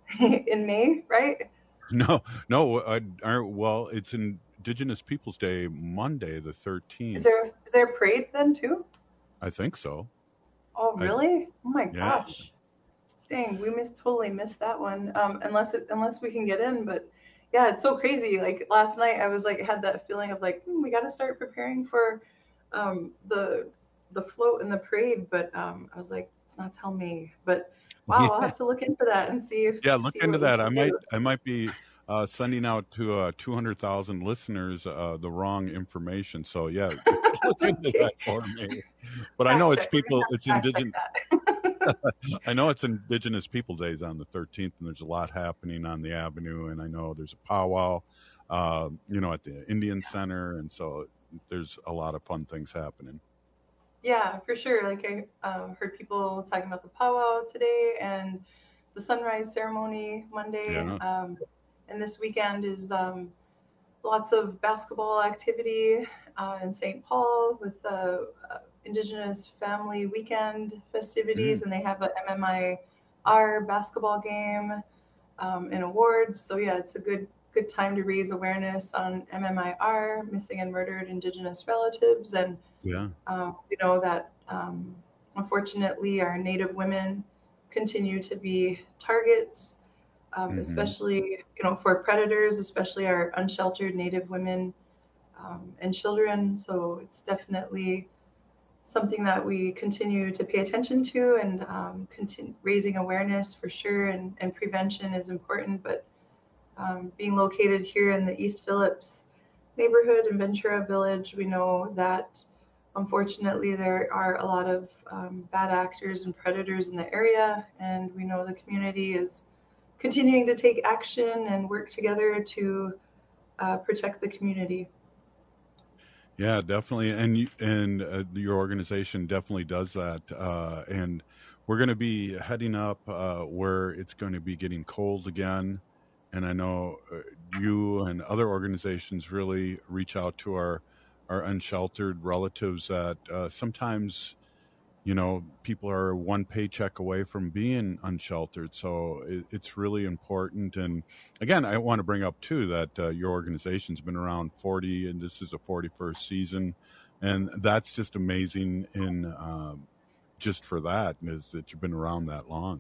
In May, right? No, no. I, I, well, it's Indigenous Peoples Day Monday, the thirteenth. Is there is there a parade then too? I think so. Oh I- really? Oh my Yeah. gosh! Dang, we missed totally missed that one. Um, unless it unless we can get in, but yeah, it's so crazy. Like last night, I was like had that feeling of like hmm, we got to start preparing for um, the the float and the parade, but um, I was like it's not till May. But wow, I'll have to look into that and see if Yeah, look see into what we that. can I might do. I might be uh, sending out to uh, two hundred thousand listeners uh, the wrong information. So yeah, look into that for me. But I know Fact it's check. We're people. gonna It's fact check indigenous. that. I know it's Indigenous People Days on the thirteenth, and there's a lot happening on the avenue. And I know there's a powwow, uh, you know, at the Indian Center, and so there's a lot of fun things happening. Yeah, for sure. Like I um, heard people talking about the powwow today and the sunrise ceremony Monday. Yeah. Um, and this weekend is um, lots of basketball activity uh, in Saint Paul with uh, uh, Indigenous Family Weekend festivities, Mm. and they have a M M I R basketball game um, and awards. So yeah, it's a good good time to raise awareness on M M I R, missing and murdered Indigenous relatives, and Yeah. um, we know that um, unfortunately our Native women continue to be targets, um, Mhm. especially you know for predators, especially our unsheltered Native women um, and children. So it's definitely something that we continue to pay attention to, and um, continue raising awareness for sure, and, and prevention is important. But um, being located here in the East Phillips neighborhood in Ventura Village, we know that unfortunately there are a lot of um, bad actors and predators in the area, and we know the community is continuing to take action and work together to uh, protect the community. Yeah, definitely, and you, and uh, your organization definitely does that. Uh, and we're going to be heading up uh, where it's going to be getting cold again. And I know uh, you and other organizations really reach out to our our unsheltered relatives that uh, sometimes, you know, people are one paycheck away from being unsheltered. So it, it's really important. And again, I want to bring up too that uh, your organization's been around forty, and this is a forty-first season, and that's just amazing. In um, just for that is that you've been around that long.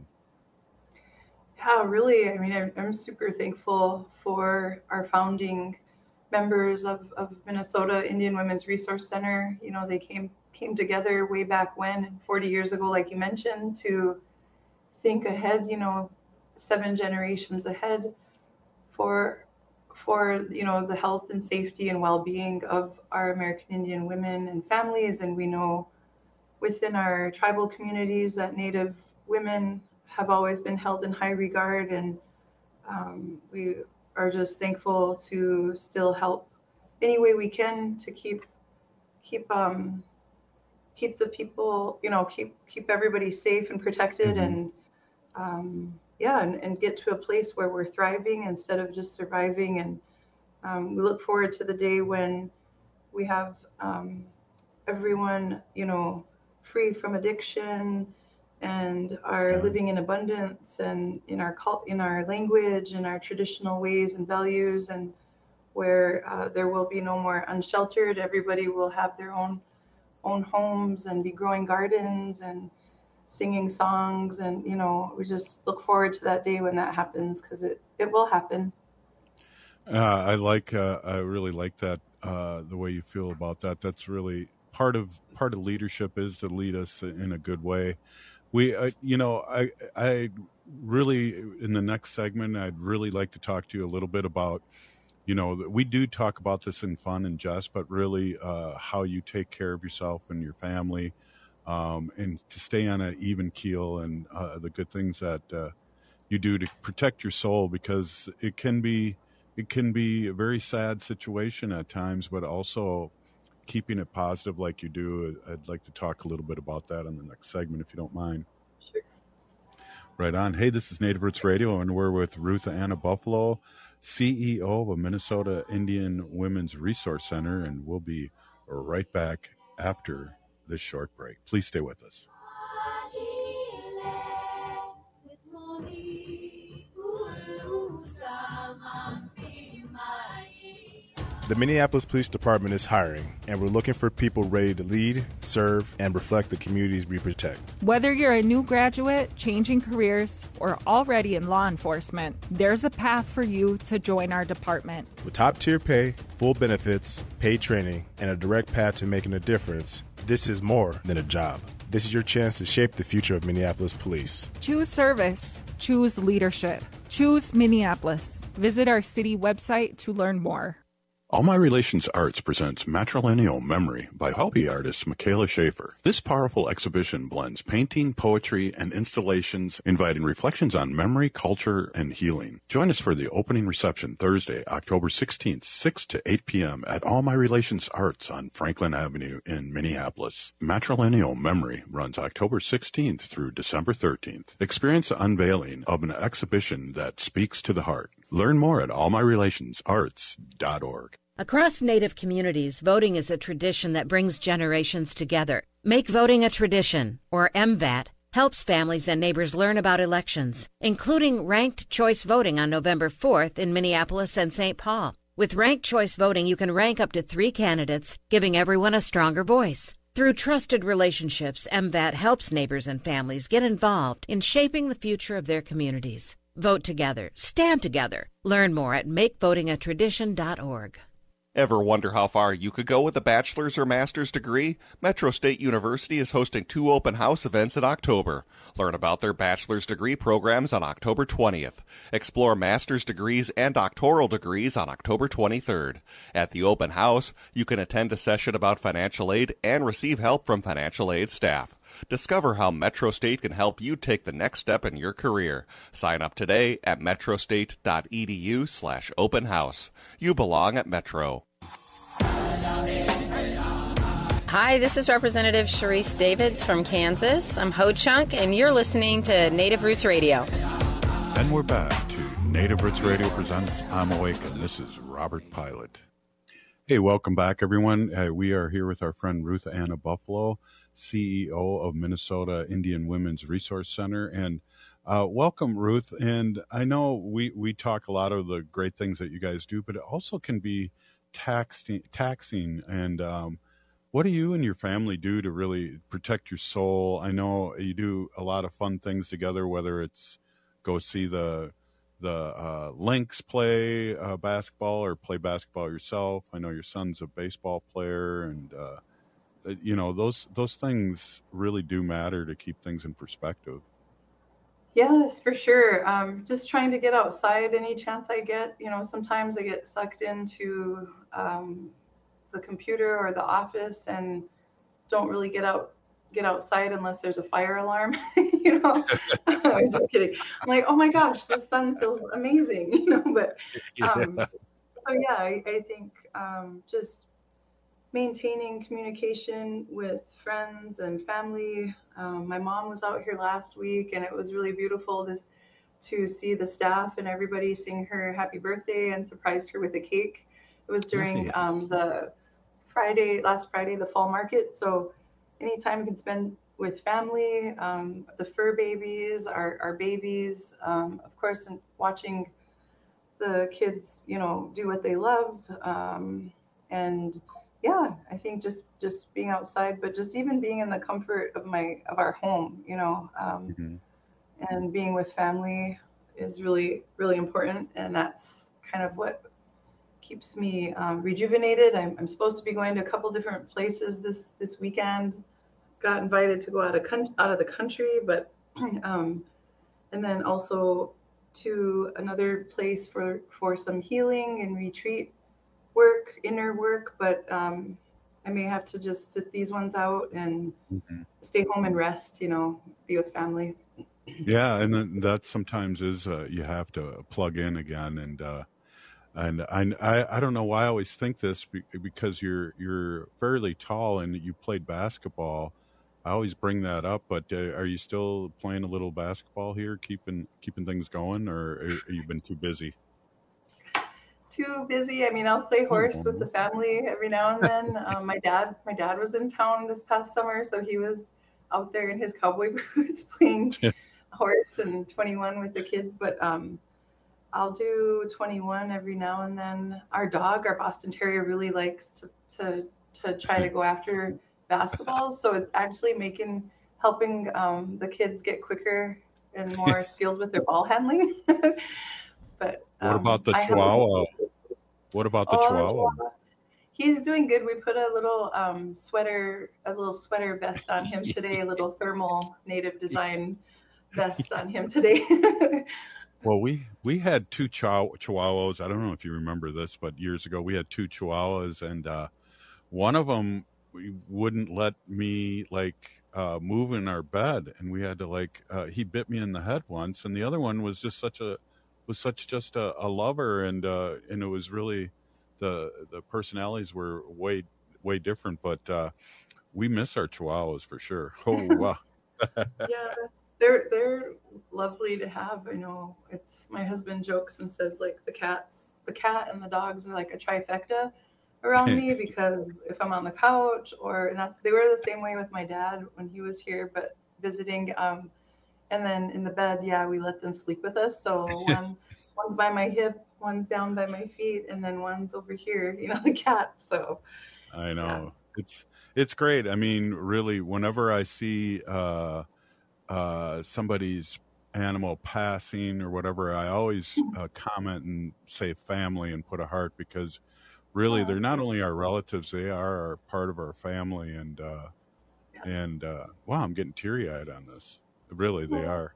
Yeah, really. I mean, I'm, I'm super thankful for our founding members of, of Minnesota Indian Women's Resource Center. You know, they came came together way back when, forty years ago, like you mentioned, to think ahead, you know, seven generations ahead for, for you know, the health and safety and well-being of our American Indian women and families. And we know within our tribal communities that Native women have always been held in high regard, and um, we are just thankful to still help any way we can to keep keep um, keep the people, you know, keep keep everybody safe and protected, mm-hmm. and um, yeah, and, and get to a place where we're thriving instead of just surviving. And um, we look forward to the day when we have um, everyone, you know, free from addiction and are yeah. living in abundance and in our cult, in our language and our traditional ways and values, and where uh, there will be no more unsheltered. Everybody will have their own own homes and be growing gardens and singing songs. And, you know, we just look forward to that day when that happens, because it, it will happen. Uh, I like, uh, I really like that, uh, the way you feel about that. That's really part of, part of leadership is to lead us in a good way. We, uh, you know, I, I really, in the next segment, I'd really like to talk to you a little bit about, you know, we do talk about this in fun and jest, but really uh, how you take care of yourself and your family, um, and to stay on an even keel, and uh, the good things that uh, you do to protect your soul, because it can be, it can be a very sad situation at times, but also keeping it positive like you do. I'd like to talk a little bit about that in the next segment, if you don't mind. Sure. Right on. Hey, this is Native Roots Radio, and we're with Ruth Anna Buffalo, C E O of Minnesota Indian Women's Resource Center, and we'll be right back after this short break. Please stay with us. The Minneapolis Police Department is hiring, and we're looking for people ready to lead, serve, and reflect the communities we protect. Whether you're a new graduate, changing careers, or already in law enforcement, there's a path for you to join our department. With top-tier pay, full benefits, paid training, and a direct path to making a difference, this is more than a job. This is your chance to shape the future of Minneapolis Police. Choose service. Choose leadership. Choose Minneapolis. Visit our city website to learn more. All My Relations Arts presents Matrilineal Memory by Hopi artist Michaela Schaefer. This powerful exhibition blends painting, poetry, and installations, inviting reflections on memory, culture, and healing. Join us for the opening reception Thursday, October sixteenth, six to eight p.m. at All My Relations Arts on Franklin Avenue in Minneapolis. Matrilineal Memory runs October sixteenth through December thirteenth. Experience the unveiling of an exhibition that speaks to the heart. Learn more at all my relations arts dot org. Across Native communities, voting is a tradition that brings generations together. Make voting a tradition, or M V A T, helps families and neighbors learn about elections, including ranked choice voting on November fourth in Minneapolis and Saint Paul. With ranked choice voting, you can rank up to three candidates, giving everyone a stronger voice. Through trusted relationships, M V A T helps neighbors and families get involved in shaping the future of their communities. Vote together. Stand together. Learn more at make voting a tradition dot org. Ever wonder how far you could go with a bachelor's or master's degree? Metro State University is hosting two open house events in October. Learn about their bachelor's degree programs on October twentieth. Explore master's degrees and doctoral degrees on October twenty-third. At the open house, you can attend a session about financial aid and receive help from financial aid staff. Discover how Metro State can help you take the next step in your career. Sign up today at metrostate.edu slash open house. You belong at Metro. Hi, this is Representative Sharice Davids from Kansas. I'm Ho Chunk, and you're listening to Native Roots Radio. And we're back to Native Roots Radio presents I'm Awake, and this is Robert Pilot. Hey, welcome back, everyone. Uh, we are here with our friend Ruth Anna Buffalo, C E O of Minnesota Indian Women's Resource Center. And uh, welcome, Ruth. And I know we, we talk a lot of the great things that you guys do, but it also can be taxing. taxing and um, what do you and your family do to really protect your soul? I know you do a lot of fun things together, whether it's go see the the uh, Lynx play uh, basketball or play basketball yourself. I know your son's a baseball player, and uh, you know those those things really do matter to keep things in perspective. Yes, for sure. Um, just trying to get outside any chance I get. You know, sometimes I get sucked into um, the computer or the office and don't really get out get outside unless there's a fire alarm. You know, I'm just kidding. I'm like, oh my gosh, the sun feels amazing. You know, but um, yeah. so yeah, I, I think um, just maintaining communication with friends and family. Um, my mom was out here last week, and it was really beautiful to to see the staff and everybody sing her happy birthday and surprised her with a cake. It was during nice. um, the Friday, last Friday, the fall market. So anytime we can spend with family, um, the fur babies, our, our babies, um, of course, and watching the kids, you know, do what they love. Um, and yeah, I think just, just being outside, but just even being in the comfort of my, of our home, you know, um, mm-hmm. and being with family is really, really important. And that's kind of what keeps me um, rejuvenated. I'm, I'm supposed to be going to a couple different places this, this weekend. Got invited to go out of con- out of the country, but um, and then also to another place for, for some healing and retreat work, inner work. But um, I may have to just sit these ones out and mm-hmm. stay home and rest. You know, be with family. Yeah, and then that sometimes is uh, you have to plug in again, and uh, and I, I I don't know why I always think this because you're you're fairly tall and you played basketball. I always bring that up, but uh, are you still playing a little basketball here, keeping keeping things going, or are, are you been too busy? Too busy. I mean, I'll play horse with the family every now and then. um, my dad, my dad was in town this past summer, so he was out there in his cowboy boots playing horse and twenty-one with the kids. But um, I'll do twenty-one every now and then. Our dog, our Boston Terrier, really likes to to to try to go after basketballs, so it's actually making helping um, the kids get quicker and more skilled with their ball handling. But um, what about the Chihuahua? What about the oh, Chihuahua? Chihuahua? He's doing good. We put a little um, sweater, a little sweater vest on him today, a little thermal native design vest on him today. Well, we we had two chihu- Chihuahuas. I don't know if you remember this, but years ago we had two Chihuahuas, and uh, one of them wouldn't let me like uh move in our bed, and we had to like uh he bit me in the head once, and the other one was just such a was such just a, a lover, and uh and it was really the the personalities were way way different, but uh we miss our Chihuahuas for sure. Oh wow. Yeah, they're they're lovely to have. You know, it's my husband jokes and says like the cats the cat and the dogs are like a trifecta around me, because if I'm on the couch or and that's they were the same way with my dad when he was here, but visiting, um, and then in the bed, yeah, we let them sleep with us. So one one's by my hip, one's down by my feet, and then one's over here, you know, the cat. So I know yeah. it's it's great. I mean, really, whenever I see uh, uh, somebody's animal passing or whatever, I always uh, comment and say family and put a heart, because really, they're not only our relatives, they are our, part of our family. And, uh, yeah. and uh, wow, I'm getting teary-eyed on this. Really, they are.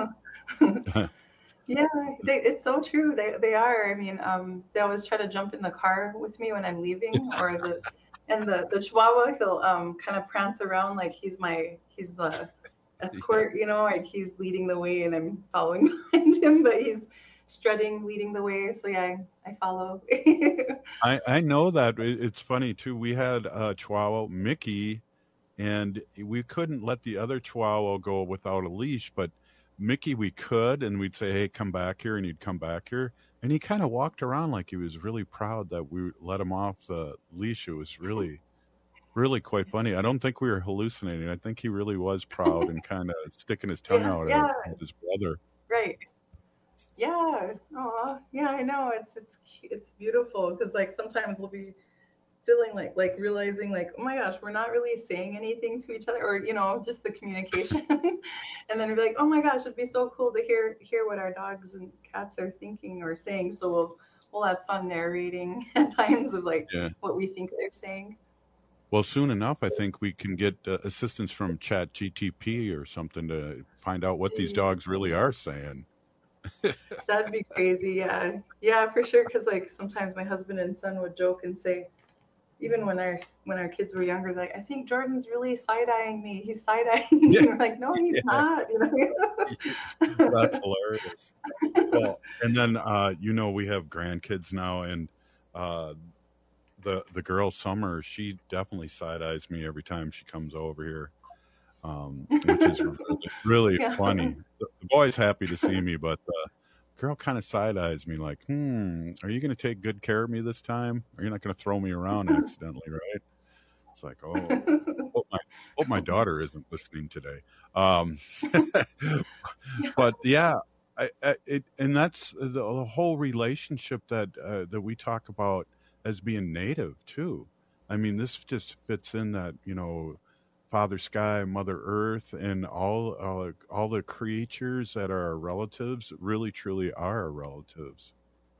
Yeah, they, it's so true. They they are. I mean, um, they always try to jump in the car with me when I'm leaving, or the and the, the Chihuahua, he'll um, kind of prance around like he's my, he's the escort, you know, like he's leading the way and I'm following behind him, but he's strutting, leading the way. So yeah, I, I follow. I, I know that. It's funny too. We had a Chihuahua, Mickey, and we couldn't let the other Chihuahua go without a leash, but Mickey we could, and we'd say, hey, come back here, and he'd come back here. And he kind of walked around like he was really proud that we let him off the leash. It was really, really quite funny. I don't think we were hallucinating. I think he really was proud and kind of sticking his tongue Yeah, out yeah. at his brother. Right. Yeah. Oh, yeah. I know. It's it's cu- it's beautiful because like sometimes we'll be feeling like like realizing like, oh my gosh, we're not really saying anything to each other, or you know, just the communication. And then we're like, oh my gosh, it'd be so cool to hear hear what our dogs and cats are thinking or saying. So we'll we'll have fun narrating at times of like Yeah. what we think they're saying. Well, soon enough, I think we can get uh, assistance from Chat G T P or something to find out what these dogs really are saying. That'd be crazy. Yeah. Yeah, for sure. Because like sometimes my husband and son would joke and say, even when our when our kids were younger, like, I think Jordan's really side-eyeing me. He's side-eyeing me. Yeah. We're like, no, he's Yeah. not. You know? That's hilarious. Well, and then uh, you know we have grandkids now, and uh, the the girl Summer, she definitely side eyes me every time she comes over here, um, which is really, really Yeah. funny. The, the boy's happy to see me, but the girl kind of side eyes me like, "Hmm, are you going to take good care of me this time? Are you not going to throw me around accidentally, right?" It's like, oh, hope my, hope my daughter isn't listening today. Um, but yeah, I, I, it, and that's the, the whole relationship that uh, that we talk about as being native too. I mean, this just fits in that, you know, Father Sky, Mother Earth, and all uh, all the creatures that are our relatives really truly are our relatives.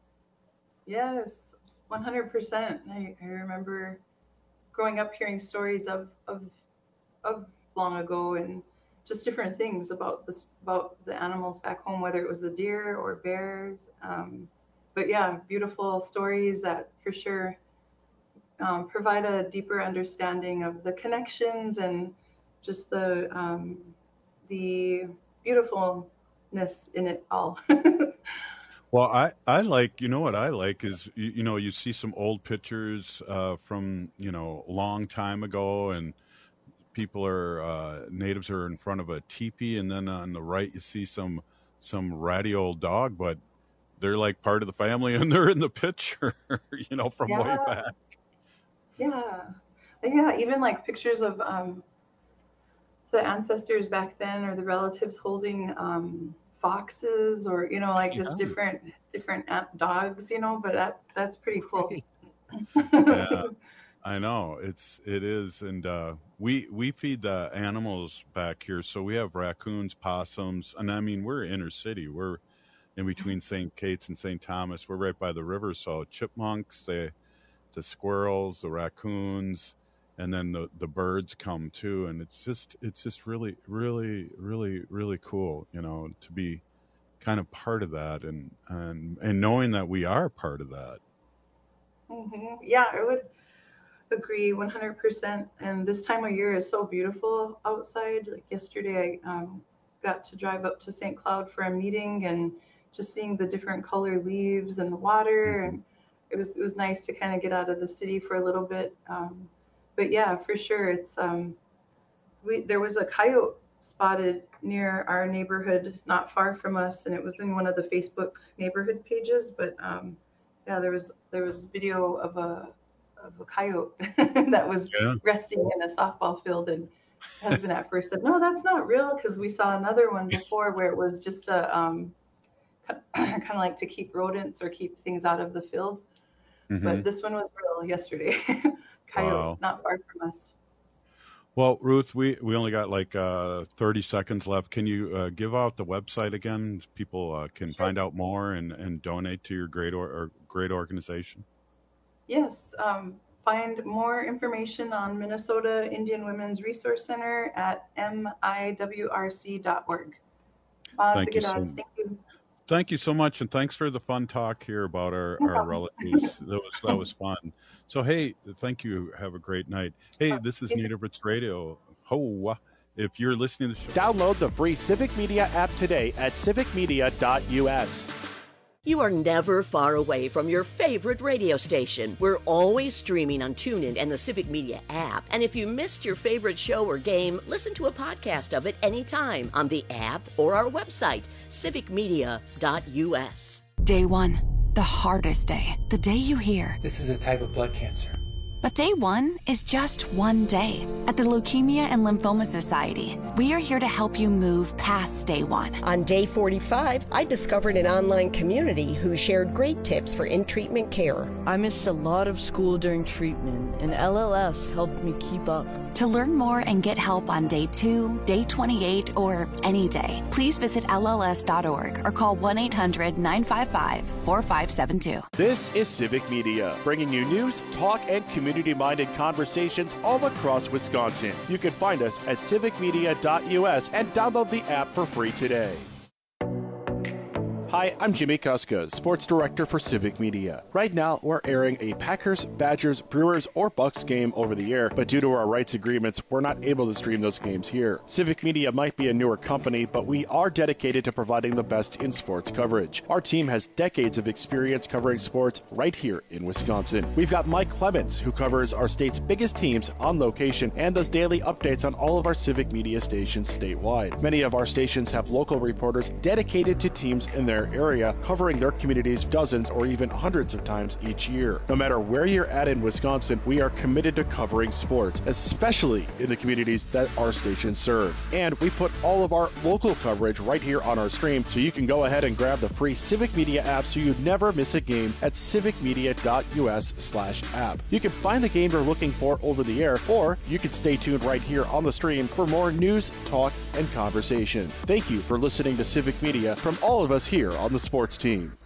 Yes, one hundred percent. I, I remember growing up hearing stories of, of of long ago and just different things about this about the animals back home, whether it was the deer or bears. Um, but yeah, beautiful stories that for sure um, provide a deeper understanding of the connections and just the um, the beautifulness in it all. Well, I, I like, you know what I like is, you, you know, you see some old pictures uh, from, you know, a long time ago, and people are, uh, natives are in front of a teepee, and then on the right you see some, some ratty old dog, but they're like part of the family and they're in the picture, you know, from way Yeah. back. Yeah. Yeah, even like pictures of um, the ancestors back then or the relatives holding um, foxes or, you know, like just Yeah. different different ant- dogs, you know, but that that's pretty cool. Yeah, I know it's it is, and uh, we we feed the animals back here, so we have raccoons, possums, and I mean we're inner city. We're in between Saint Kate's and Saint Thomas. We're right by the river, so chipmunks, they, the squirrels, the raccoons, and then the the birds come too, and it's just it's just really really really really cool, you know, to be kind of part of that, and and and knowing that we are part of that. hmm Yeah, I would agree one hundred percent. And this time of year is so beautiful outside. Like yesterday, I um, got to drive up to Saint Cloud for a meeting and just seeing the different color leaves and the water. And it was, it was nice to kind of get out of the city for a little bit. Um, but yeah, for sure. It's, um, we, there was a coyote spotted near our neighborhood, not far from us. And it was in one of the Facebook neighborhood pages, but um, yeah, there was, there was video of a, of a coyote that was Yeah. resting in a softball field, and my husband at first said, no, that's not real, because we saw another one before where it was just a um, kind of like to keep rodents or keep things out of the field. Mhm. But this one was real yesterday. Coyote, Wow. not far from us. Well, Ruth, we, we only got like uh, thirty seconds left. Can you uh, give out the website again? People uh, can find out more and, and donate to your great or, or great organization. Yes, um, find more information on Minnesota Indian Women's Resource Center at M I W R C dot org. Thank you so much. Thank you. Thank you so much, and thanks for the fun talk here about our, our relatives. That was that was fun. So hey, thank you. Have a great night. Hey, this is Native Roots Radio. Ho! If you're listening to the show, Download the free Civic Media app today at civic media dot U S. You are never far away from your favorite radio station. We're always streaming on TuneIn and the Civic Media app. And if you missed your favorite show or game, listen to a podcast of it anytime on the app or our website, civic media dot u s. Day one, the hardest day. The day you hear, "This is a type of blood cancer." But day one is just one day. At the Leukemia and Lymphoma Society, we are here to help you move past day one. On day forty-five, I discovered an online community who shared great tips for in-treatment care. I missed a lot of school during treatment, and L L S helped me keep up. To learn more and get help on day two, day twenty-eight, or any day, please visit L L S dot org or call one eight hundred nine five five four five seven two. This is Civic Media, bringing you news, talk, and community-minded conversations all across Wisconsin. You can find us at civic media dot u s and download the app for free today. Hi, I'm Jimmy Kuska, Sports Director for Civic Media. Right now, we're airing a Packers, Badgers, Brewers, or Bucks game over the air, but due to our rights agreements, we're not able to stream those games here. Civic Media might be a newer company, but we are dedicated to providing the best in sports coverage. Our team has decades of experience covering sports right here in Wisconsin. We've got Mike Clemens, who covers our state's biggest teams on location and does daily updates on all of our Civic Media stations statewide. Many of our stations have local reporters dedicated to teams in their area, covering their communities dozens or even hundreds of times each year. No matter where you're at in Wisconsin, we are committed to covering sports, especially in the communities that our stations serve. And we put all of our local coverage right here on our stream, so you can go ahead and grab the free Civic Media app so you never miss a game at civic media dot u s slash app. You can find the game you're looking for over the air, or you can stay tuned right here on the stream for more news, talk, and conversation. Thank you for listening to Civic Media from all of us here on the sports team.